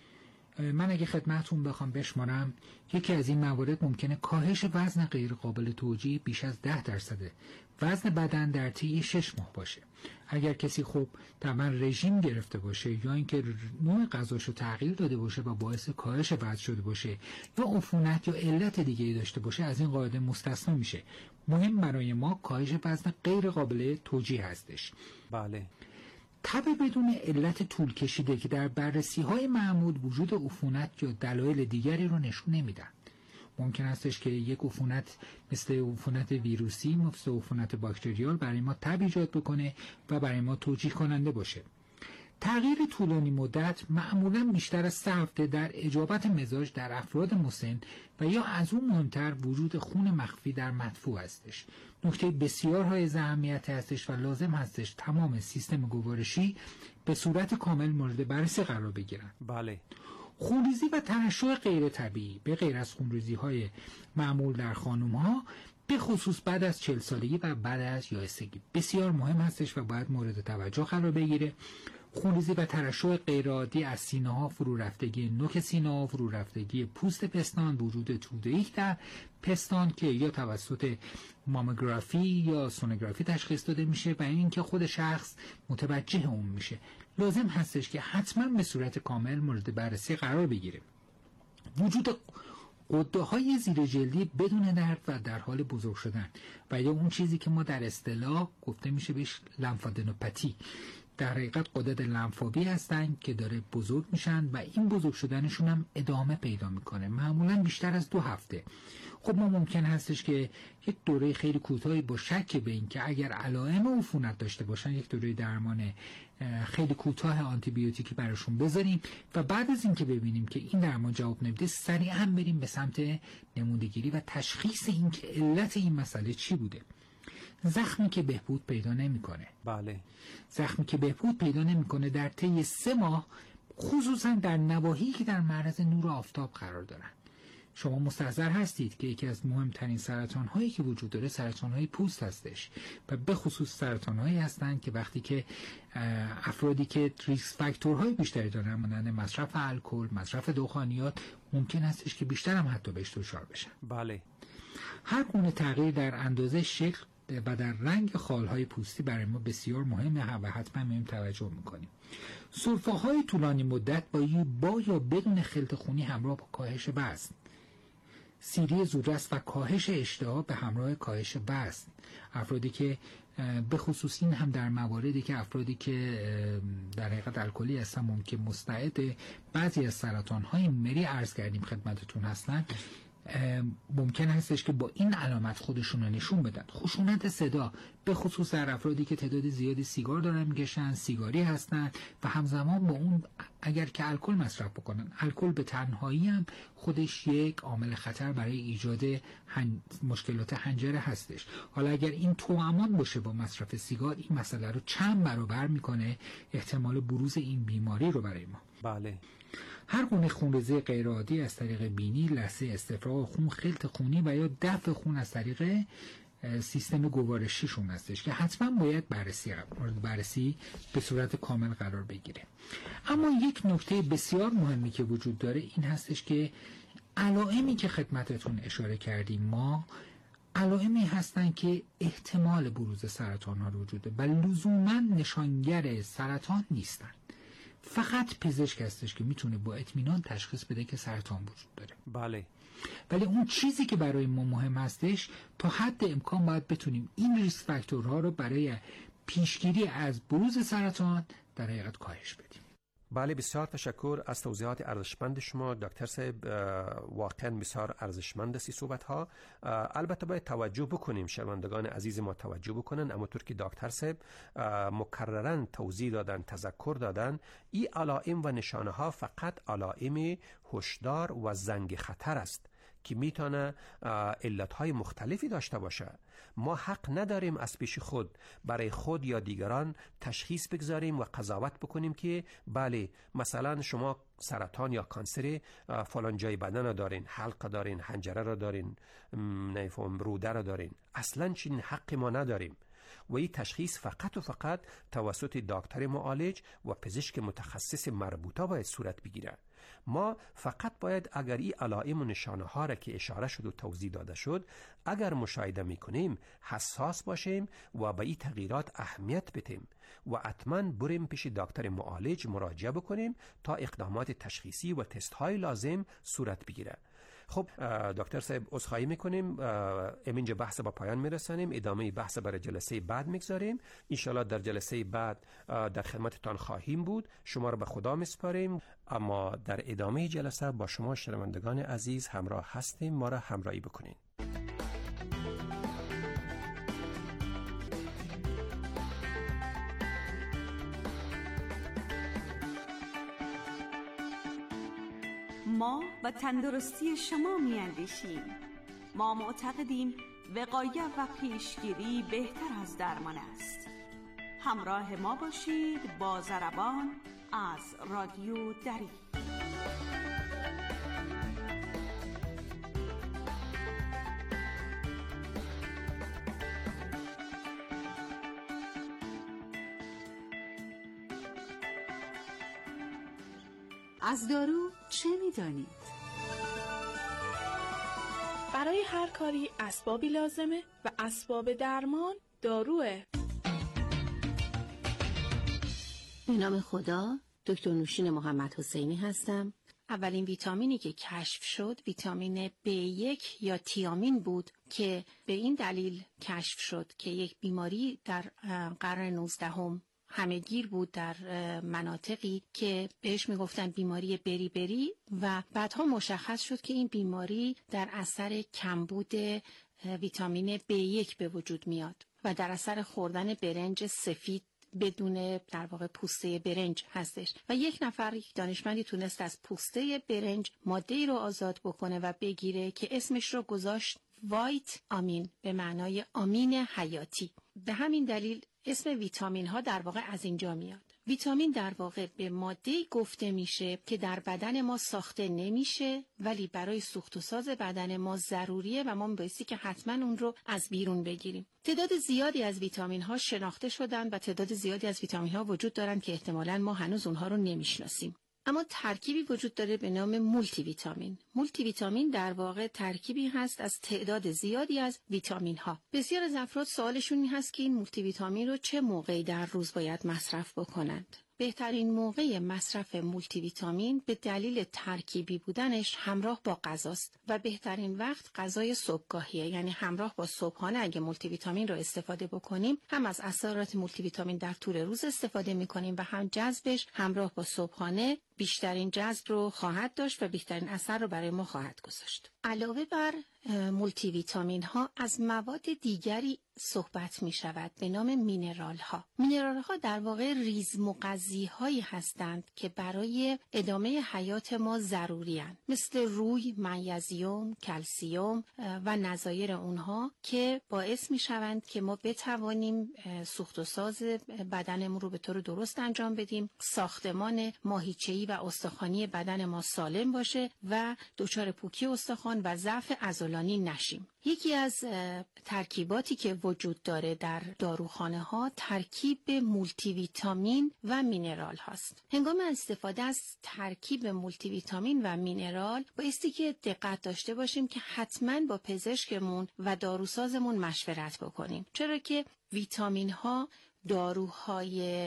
S12: من اگه خدمتتون بخوام بشمارم، یکی از این موارد ممکنه کاهش وزن غیر قابل توجیه بیش از ده درصد وزن بدن در طی شش ماه باشه. اگر کسی خب طبعا رژیم گرفته باشه یا اینکه نوع غذاشو تغییر داده باشه و باعث کاهش وزن شده باشه یا عفونت یا علت دیگه‌ای داشته باشه، از این قاعده مستثنا میشه. مهم برای ما کاهش وزن غیر قابل توجیه هستش.
S11: بله.
S12: تب بدون علت طول کشیده که در بررسی های معمول وجود عفونت یا دلایل دیگری رو نشون نمیدن. ممکن استش که یک عفونت مثل عفونت ویروسی، مثل عفونت باکتریال برای ما تب ایجاد بکنه و برای ما توجیه کننده باشه. تغییر طولانی مدت معمولا بیشتر از سه هفته در اجابت مزاج در افراد مسن و یا از اون مهمتر وجود خون مخفی در مدفوع هستش. نکته بسیار های اهمیت هستش و لازم هستش تمام سیستم گوارشی به صورت کامل مورد بررسی قرار بگیرن.
S11: بله.
S12: خونریزی و ترشح غیر طبیعی به غیر از خونریزی های معمول در خانم ها، به خصوص بعد از چهل سالگی و بعد از یائسگی، بسیار مهم هستش و باید مورد توجه قرار بگیره. خونریزی و ترشح غیرعادی از سینه‌ها، فرو رفتگی نوک سینه‌ها، فرو رفتگی پوست پستان، وجود توده‌ای در پستان که یا توسط ماموگرافی یا سونوگرافی تشخیص داده میشه و اینکه خود شخص متوجه اون میشه. لازم هستش که حتما به صورت کامل مورد بررسی قرار بگیره. وجود غده‌های زیر جلدی بدون درد و در حال بزرگ شدن و یا اون چیزی که ما در اصطلاح گفته میشه بهش لمفادنوپاتی، در حقیقت غدد لمفاوی هستن که داره بزرگ میشن و این بزرگ شدنشون هم ادامه پیدا میکنه، معمولا بیشتر از دو هفته. خب ما ممکن هستش که یک دوره خیلی کوتاهی با شک به این که اگر علائم عفونت داشته باشن یک دوره درمان خیلی کوتاه آنتی بیوتیکی براشون بذاریم و بعد از این که ببینیم که این درمان جواب نمیده سریعا بریم به سمت نموده‌گیری و تشخیص این که علت این مسئله چی بوده. زخمی که بهبود پیدا نمیکنه.
S11: بله.
S12: زخمی که بهبود پیدا نمیکنه در طی سه ماه، خصوصا در نواحی که در معرض نور آفتاب قرار دارن. شما مستحضر هستید که یکی از مهمترین سرطان هایی که وجود داره سرطان های پوست هستش و به خصوص سرطان هایی هستن که وقتی که افرادی که ریسک فاکتورهای بیشتری دارن مانند مصرف الکل، مصرف دخانیات، ممکن هستش که بیشتر هم حتی بهش دچار بشن.
S11: بله.
S12: هر گونه تغییر در اندازه، شکل و در رنگ خالهای پوستی برای ما بسیار مهمه و حتما بهش توجه میکنیم. سرفه‌های طولانی مدت با با یا بدون خلط خونی همراه با کاهش وزن، سیری زودرس و کاهش اشتها به همراه کاهش وزن، افرادی که به خصوص این هم در مواردی که افرادی که در حقیقت الکلی هستن ممکن مستعد بعضی از سرطان‌های مری عرض کردیم خدمتتون هستن، ممکن هستش که با این علامت خودشون رو نشون بدن. خشونت صدا به خصوص در افرادی که تعداد زیادی سیگار دارن میکشن، سیگاری هستن و همزمان با اون اگر که الکل مصرف بکنن، الکل به تنهایی هم خودش یک عامل خطر برای ایجاد هن... مشکلات حنجره هستش. حالا اگر این توامان باشه با مصرف سیگار، این مسئله رو چند برابر میکنه احتمال بروز این بیماری رو برای ما.
S11: بله.
S12: هر گونه خونریزی غیرعادی از طریق بینی، لثه، استفراغ خون، خلط خونی و یا دفع خون از طریق سیستم گوارشیشون هستش که حتما باید بررسی مورد بررسی به صورت کامل قرار بگیره. اما یک نکته بسیار مهمی که وجود داره این هستش که علائمی که خدمتتون اشاره کردیم ما علائمی هستن که احتمال بروز سرطان ها وجود داره و لزوما نشانگر سرطان نیستن. فقط پزشک هستش که میتونه با اطمینان تشخیص بده که سرطان وجود داره.
S11: بله.
S12: ولی اون چیزی که برای ما مهم هستش تا حد امکان باید بتونیم این ریسک فاکتورها رو برای پیشگیری از بروز سرطان در حقیقت کاهش بدیم.
S11: بله، بسیار تشکر از توضیحات ارزشمند شما دکتر صاحب. واقعا بسیار ارزشمند است این صحبت ها. البته باید توجه بکنیم، شنوندگان عزیز ما توجه بکنن، اما طور که دکتر صاحب مکررن توضیح دادن، تذکر دادن، این علائم و نشانه ها فقط علائم هشدار و زنگ خطر است که میتونه علتهای مختلفی داشته باشه. ما حق نداریم از پیش خود برای خود یا دیگران تشخیص بگذاریم و قضاوت بکنیم که بله مثلا شما سرطان یا کانسر فلان جای بدن را دارین، حلق دارین، حنجره را دارین، نمیفهم روده را دارین. اصلا چنین حق ما نداریم و این تشخیص فقط و فقط توسط دکتر معالج و پزشک متخصص مربوطه باید صورت بگیره. ما فقط باید اگر این علائم و نشانه ها را که اشاره شد و توضیح داده شد اگر مشاهده میکنیم حساس باشیم و به این تغییرات اهمیت بدیم و حتما بریم پیش دکتر معالج مراجعه بکنیم تا اقدامات تشخیصی و تست های لازم صورت بگیره. خب دکتر صاحب عذرخواهی میکنیم، امینجا بحث با پایان میرسانیم، ادامه بحث برای جلسه بعد میگذاریم. انشالله در جلسه بعد در خدمتتان خواهیم بود. شما را به خدا میسپاریم، اما در ادامه جلسه با شما شنوندگان عزیز همراه هستیم. ما را همراهی بکنین.
S10: ما و تندرستی شما می اندیشیم. ما معتقدیم وقایت و پیشگیری بهتر از درمان است. همراه ما باشید با ضربان از رادیو دری. از دارو چه می‌دانید؟
S17: برای هر کاری اسبابی لازمه و اسباب درمان داروه.
S18: به نام خدا، دکتر نوشین محمد حسینی هستم. اولین ویتامینی که کشف شد ویتامین بی یک یا تیامین بود که به این دلیل کشف شد که یک بیماری در قرن نوزدهم همه گیر بود در مناطقی که بهش میگفتن بیماری بری بری و بعدها مشخص شد که این بیماری در اثر کمبود ویتامین بی یک به وجود میاد و در اثر خوردن برنج سفید بدون در واقع پوسته برنج هستش و یک نفر یک دانشمندی تونست از پوسته برنج ماده‌ای رو آزاد بکنه و بگیره که اسمش رو گذاشت وایت آمین به معنای آمین حیاتی. به همین دلیل اسم ویتامین ها در واقع از اینجا میاد. ویتامین در واقع به ماده‌ای گفته میشه که در بدن ما ساخته نمیشه ولی برای سوخت و ساز بدن ما ضروریه و ما بایستی که حتما اون رو از بیرون بگیریم. تعداد زیادی از ویتامین ها شناخته شدن و تعداد زیادی از ویتامین ها وجود دارن که احتمالاً ما هنوز اونها رو نمیشناسیم. اما ترکیبی وجود داره به نام مولتی ویتامین. مولتی ویتامین در واقع ترکیبی هست از تعداد زیادی از ویتامین ها. بسیار از افراد سوالشون این هست که این مولتی ویتامین رو چه موقعی در روز باید مصرف بکنند. بهترین موقع مصرف مولتی ویتامین به دلیل ترکیبی بودنش همراه با غذاست و بهترین وقت غذای صبحگاهیه، یعنی همراه با صبحانه اگه مولتی ویتامین رو استفاده بکنیم هم از اثرات مولتی ویتامین در طول روز استفاده میکنیم و هم جذبش همراه با صبحانه بیشترین جذب رو خواهد داشت و بیشترین اثر رو برای ما خواهد گذاشت. علاوه بر مولتی ویتامین ها از مواد دیگری صحبت می شود به نام مینرال ها. مینرال ها در واقع ریزمغذی هایی هستند که برای ادامه حیات ما ضروری هستند، مثل روی، منیزیم، کلسیم و نظایر اونها که باعث می شوند که ما بتوانیم سوخت و ساز بدنمون رو به طور درست انجام بدیم، ساختمان ماهیچه‌ای و استخوانی بدن ما سالم باشه و دچار پوکی استخوان و ضعف عضلانی نشیم. یکی از ترکیباتی که وجود داره در داروخانه ها ترکیب مولتی ویتامین و مینرال هاست. هنگام استفاده از ترکیب مولتی ویتامین و مینرال بایستی که دقت داشته باشیم که حتما با پزشکمون و داروسازمون مشورت بکنیم، چرا که ویتامین ها داروهای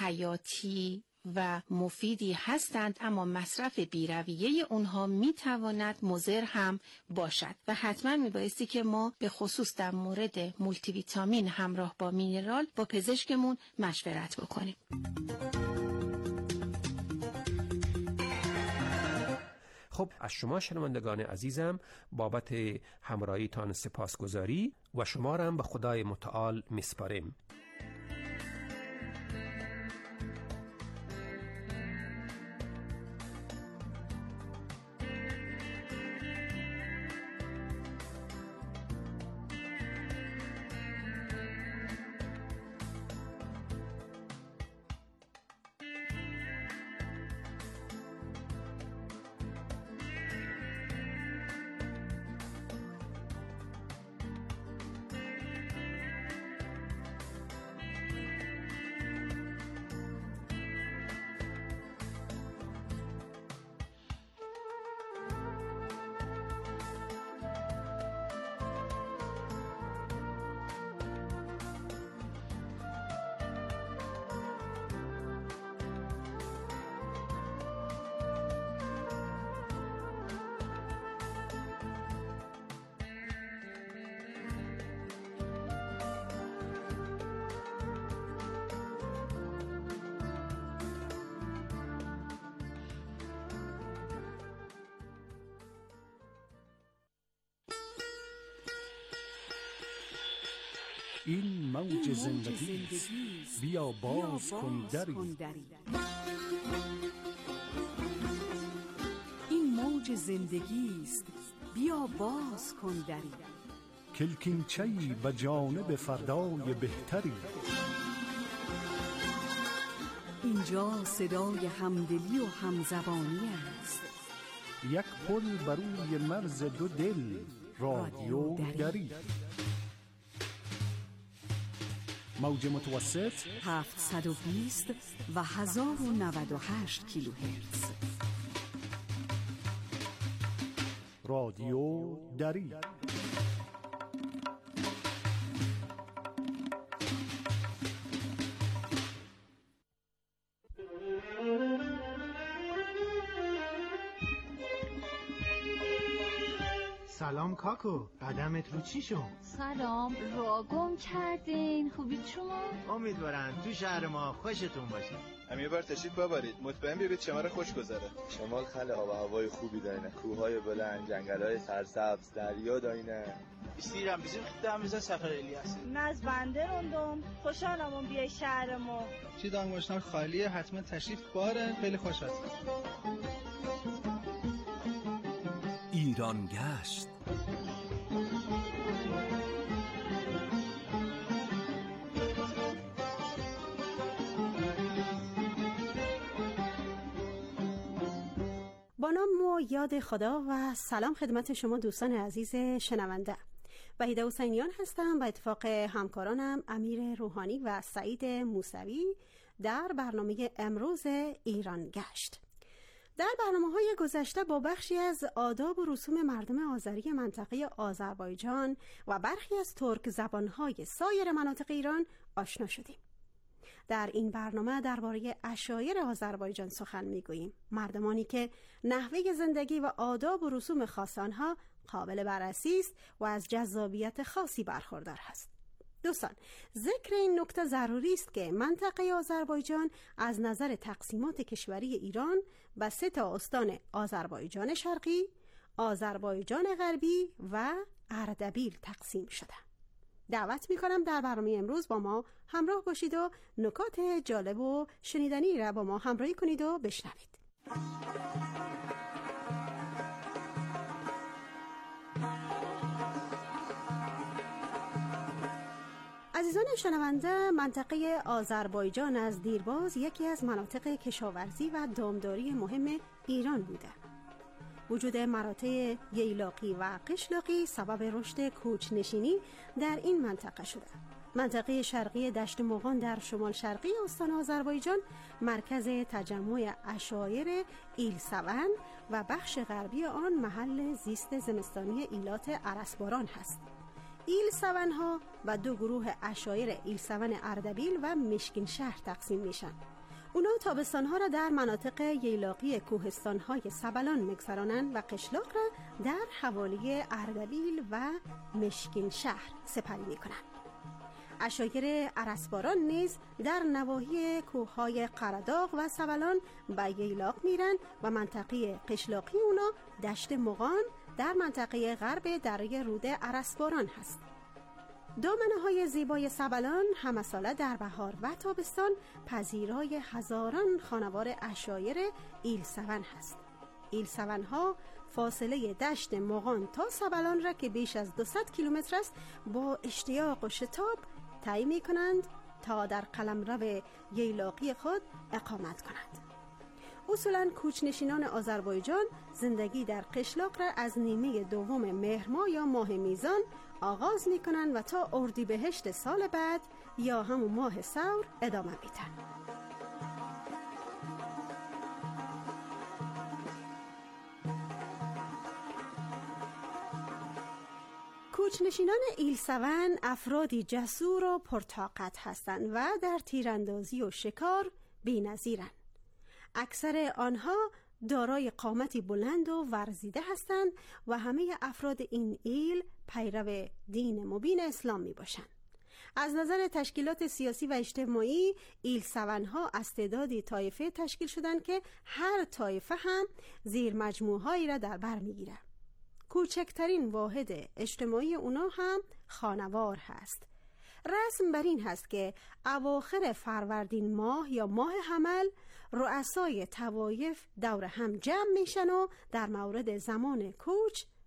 S18: حیاتی و مفیدی هستند اما مصرف بی‌رویه اونها میتواند مضر هم باشد و حتما میبایستی که ما به خصوص در مورد مولتی ویتامین همراه با مینرال با پزشکمون مشورت بکنیم.
S11: خب از شما شنوندگان عزیزم بابت همراهیتان سپاسگزاری و شما را هم به خدای متعال میسپاریم.
S19: این موج زندگی بیا باز کن دری.
S10: این موج زندگی است بیا باز کن دری.
S19: کلکینچه‌ای به جانب فردای بهتری.
S10: اینجا صدای همدلی و همزبانی است.
S19: یک پل بر روی مرز دو دل، رادیو دری. موج متوسط
S10: هفتصد و بیست و هزار و نود و هشت کیلوهرتز.
S19: رادیو دری.
S20: سلام کاکو، قدمت رو چی شد؟
S21: سلام، را گم کردین. خوبید شما؟
S20: امیدوارم تو شهر ما خوشتون باشه.
S22: هم یه بار تشریف ببرید، مطمئن ببینید شمال خوش گذره. شمال خیلی آب و هوای خوبی داره، کوههای بلند، جنگل‌های سرسبز، دریا داره.
S20: استیرم bizim خدامıza سفر الیاس.
S23: ناز بنده روندم، خوشحالم بیای شهر ما.
S20: چی دانگوشنار خالیه، حتما تشریف باره، خیلی خوش هست.
S24: ایران گشت.
S25: با نام و یاد خدا و سلام خدمت شما دوستان عزیز شنونده. وحیده حسینیان هستم و اتفاق همکارانم امیر روحانی و سعید موسوی در برنامه امروز ایران گشت. در برنامه‌های گذشته با بخشی از آداب و رسوم مردم آذری منطقه آذربایجان و برخی از ترک زبان‌های سایر مناطق ایران آشنا شدیم. در این برنامه درباره عشایر آذربایجان سخن می‌گوییم، مردمانی که نحوه زندگی و آداب و رسوم خاص آنها قابل بررسی است و از جذابیت خاصی برخوردار است. دوستان، ذکر این نکته ضروری است که منطقه آذربایجان از نظر تقسیمات کشوری ایران به سه تا استان آذربایجان شرقی، آذربایجان غربی و اردبیل تقسیم شده. دعوت می‌کنم در برنامه امروز با ما همراه باشید و نکات جالب و شنیدنی را با ما همراهی کنید و بشنوید. عزیزان شنونده، منطقه آذربایجان از دیرباز یکی از مناطق کشاورزی و دامداری مهم ایران بوده. وجود مراتع ییلاقی و قشلاقی سبب رشد کوچ‌نشینی در این منطقه شده. منطقه شرقی دشت مغان در شمال شرقی استان آذربایجان مرکز تجمع عشایر ایلسون و بخش غربی آن محل زیست زمستانی ایلات ارسباران هست. ایلسون ها و دو گروه عشایر ایلسون اردبیل و مشکین شهر تقسیم میشن. اونا تابستان ها را در مناطق ییلاقی کوهستان های سبلان میگذرانند و قشلاق را در حوالی اردبیل و مشکین شهر سپری میکنند. عشایر ارسباران نیز در نواحی کوههای قرداغ و سبلان به ییلاق میرن و منطقه قشلاقی اونا دشت مغان در منطقه غرب دره رود ارسباران هست. دامنه های زیبای سبلان همه ساله در بهار و تابستان پذیرای هزاران خانوار عشایر ایلسون هست. ایلسون ها فاصله دشت مغان تا سبلان را که بیش از دویست کیلومتر است با اشتیاق و شتاب طی می کنند تا در قلمرو ییلاقی خود اقامت کنند. اصولاً کوچ‌نشینان آذربایجان زندگی در قشلاق را از نیمه دوم مهر ماه یا ماه میزان آغاز می کنند و تا اردیبهشت سال بعد یا همون ماه ثور ادامه میدن. کوچ‌نشینان ایلسون افرادی جسور و پرطاقت هستند و در تیراندازی و شکار بی‌نظیرند. اکثر آنها دارای قامتی بلند و ورزیده هستند و همه افراد این ایل پیرو دین مبین اسلام می باشند. از نظر تشکیلات سیاسی و اجتماعی ایلسون‌ها از تعدادی طایفه تشکیل شدند که هر طایفه هم زیر مجموعه‌هایی را در بر می‌گیرد. کوچکترین واحد اجتماعی اونا هم خانوار هست. رسم بر این هست که اواخر فروردین ماه یا ماه حمل رؤسای طوایف دور هم جمع میشن و در مورد زمان کوچ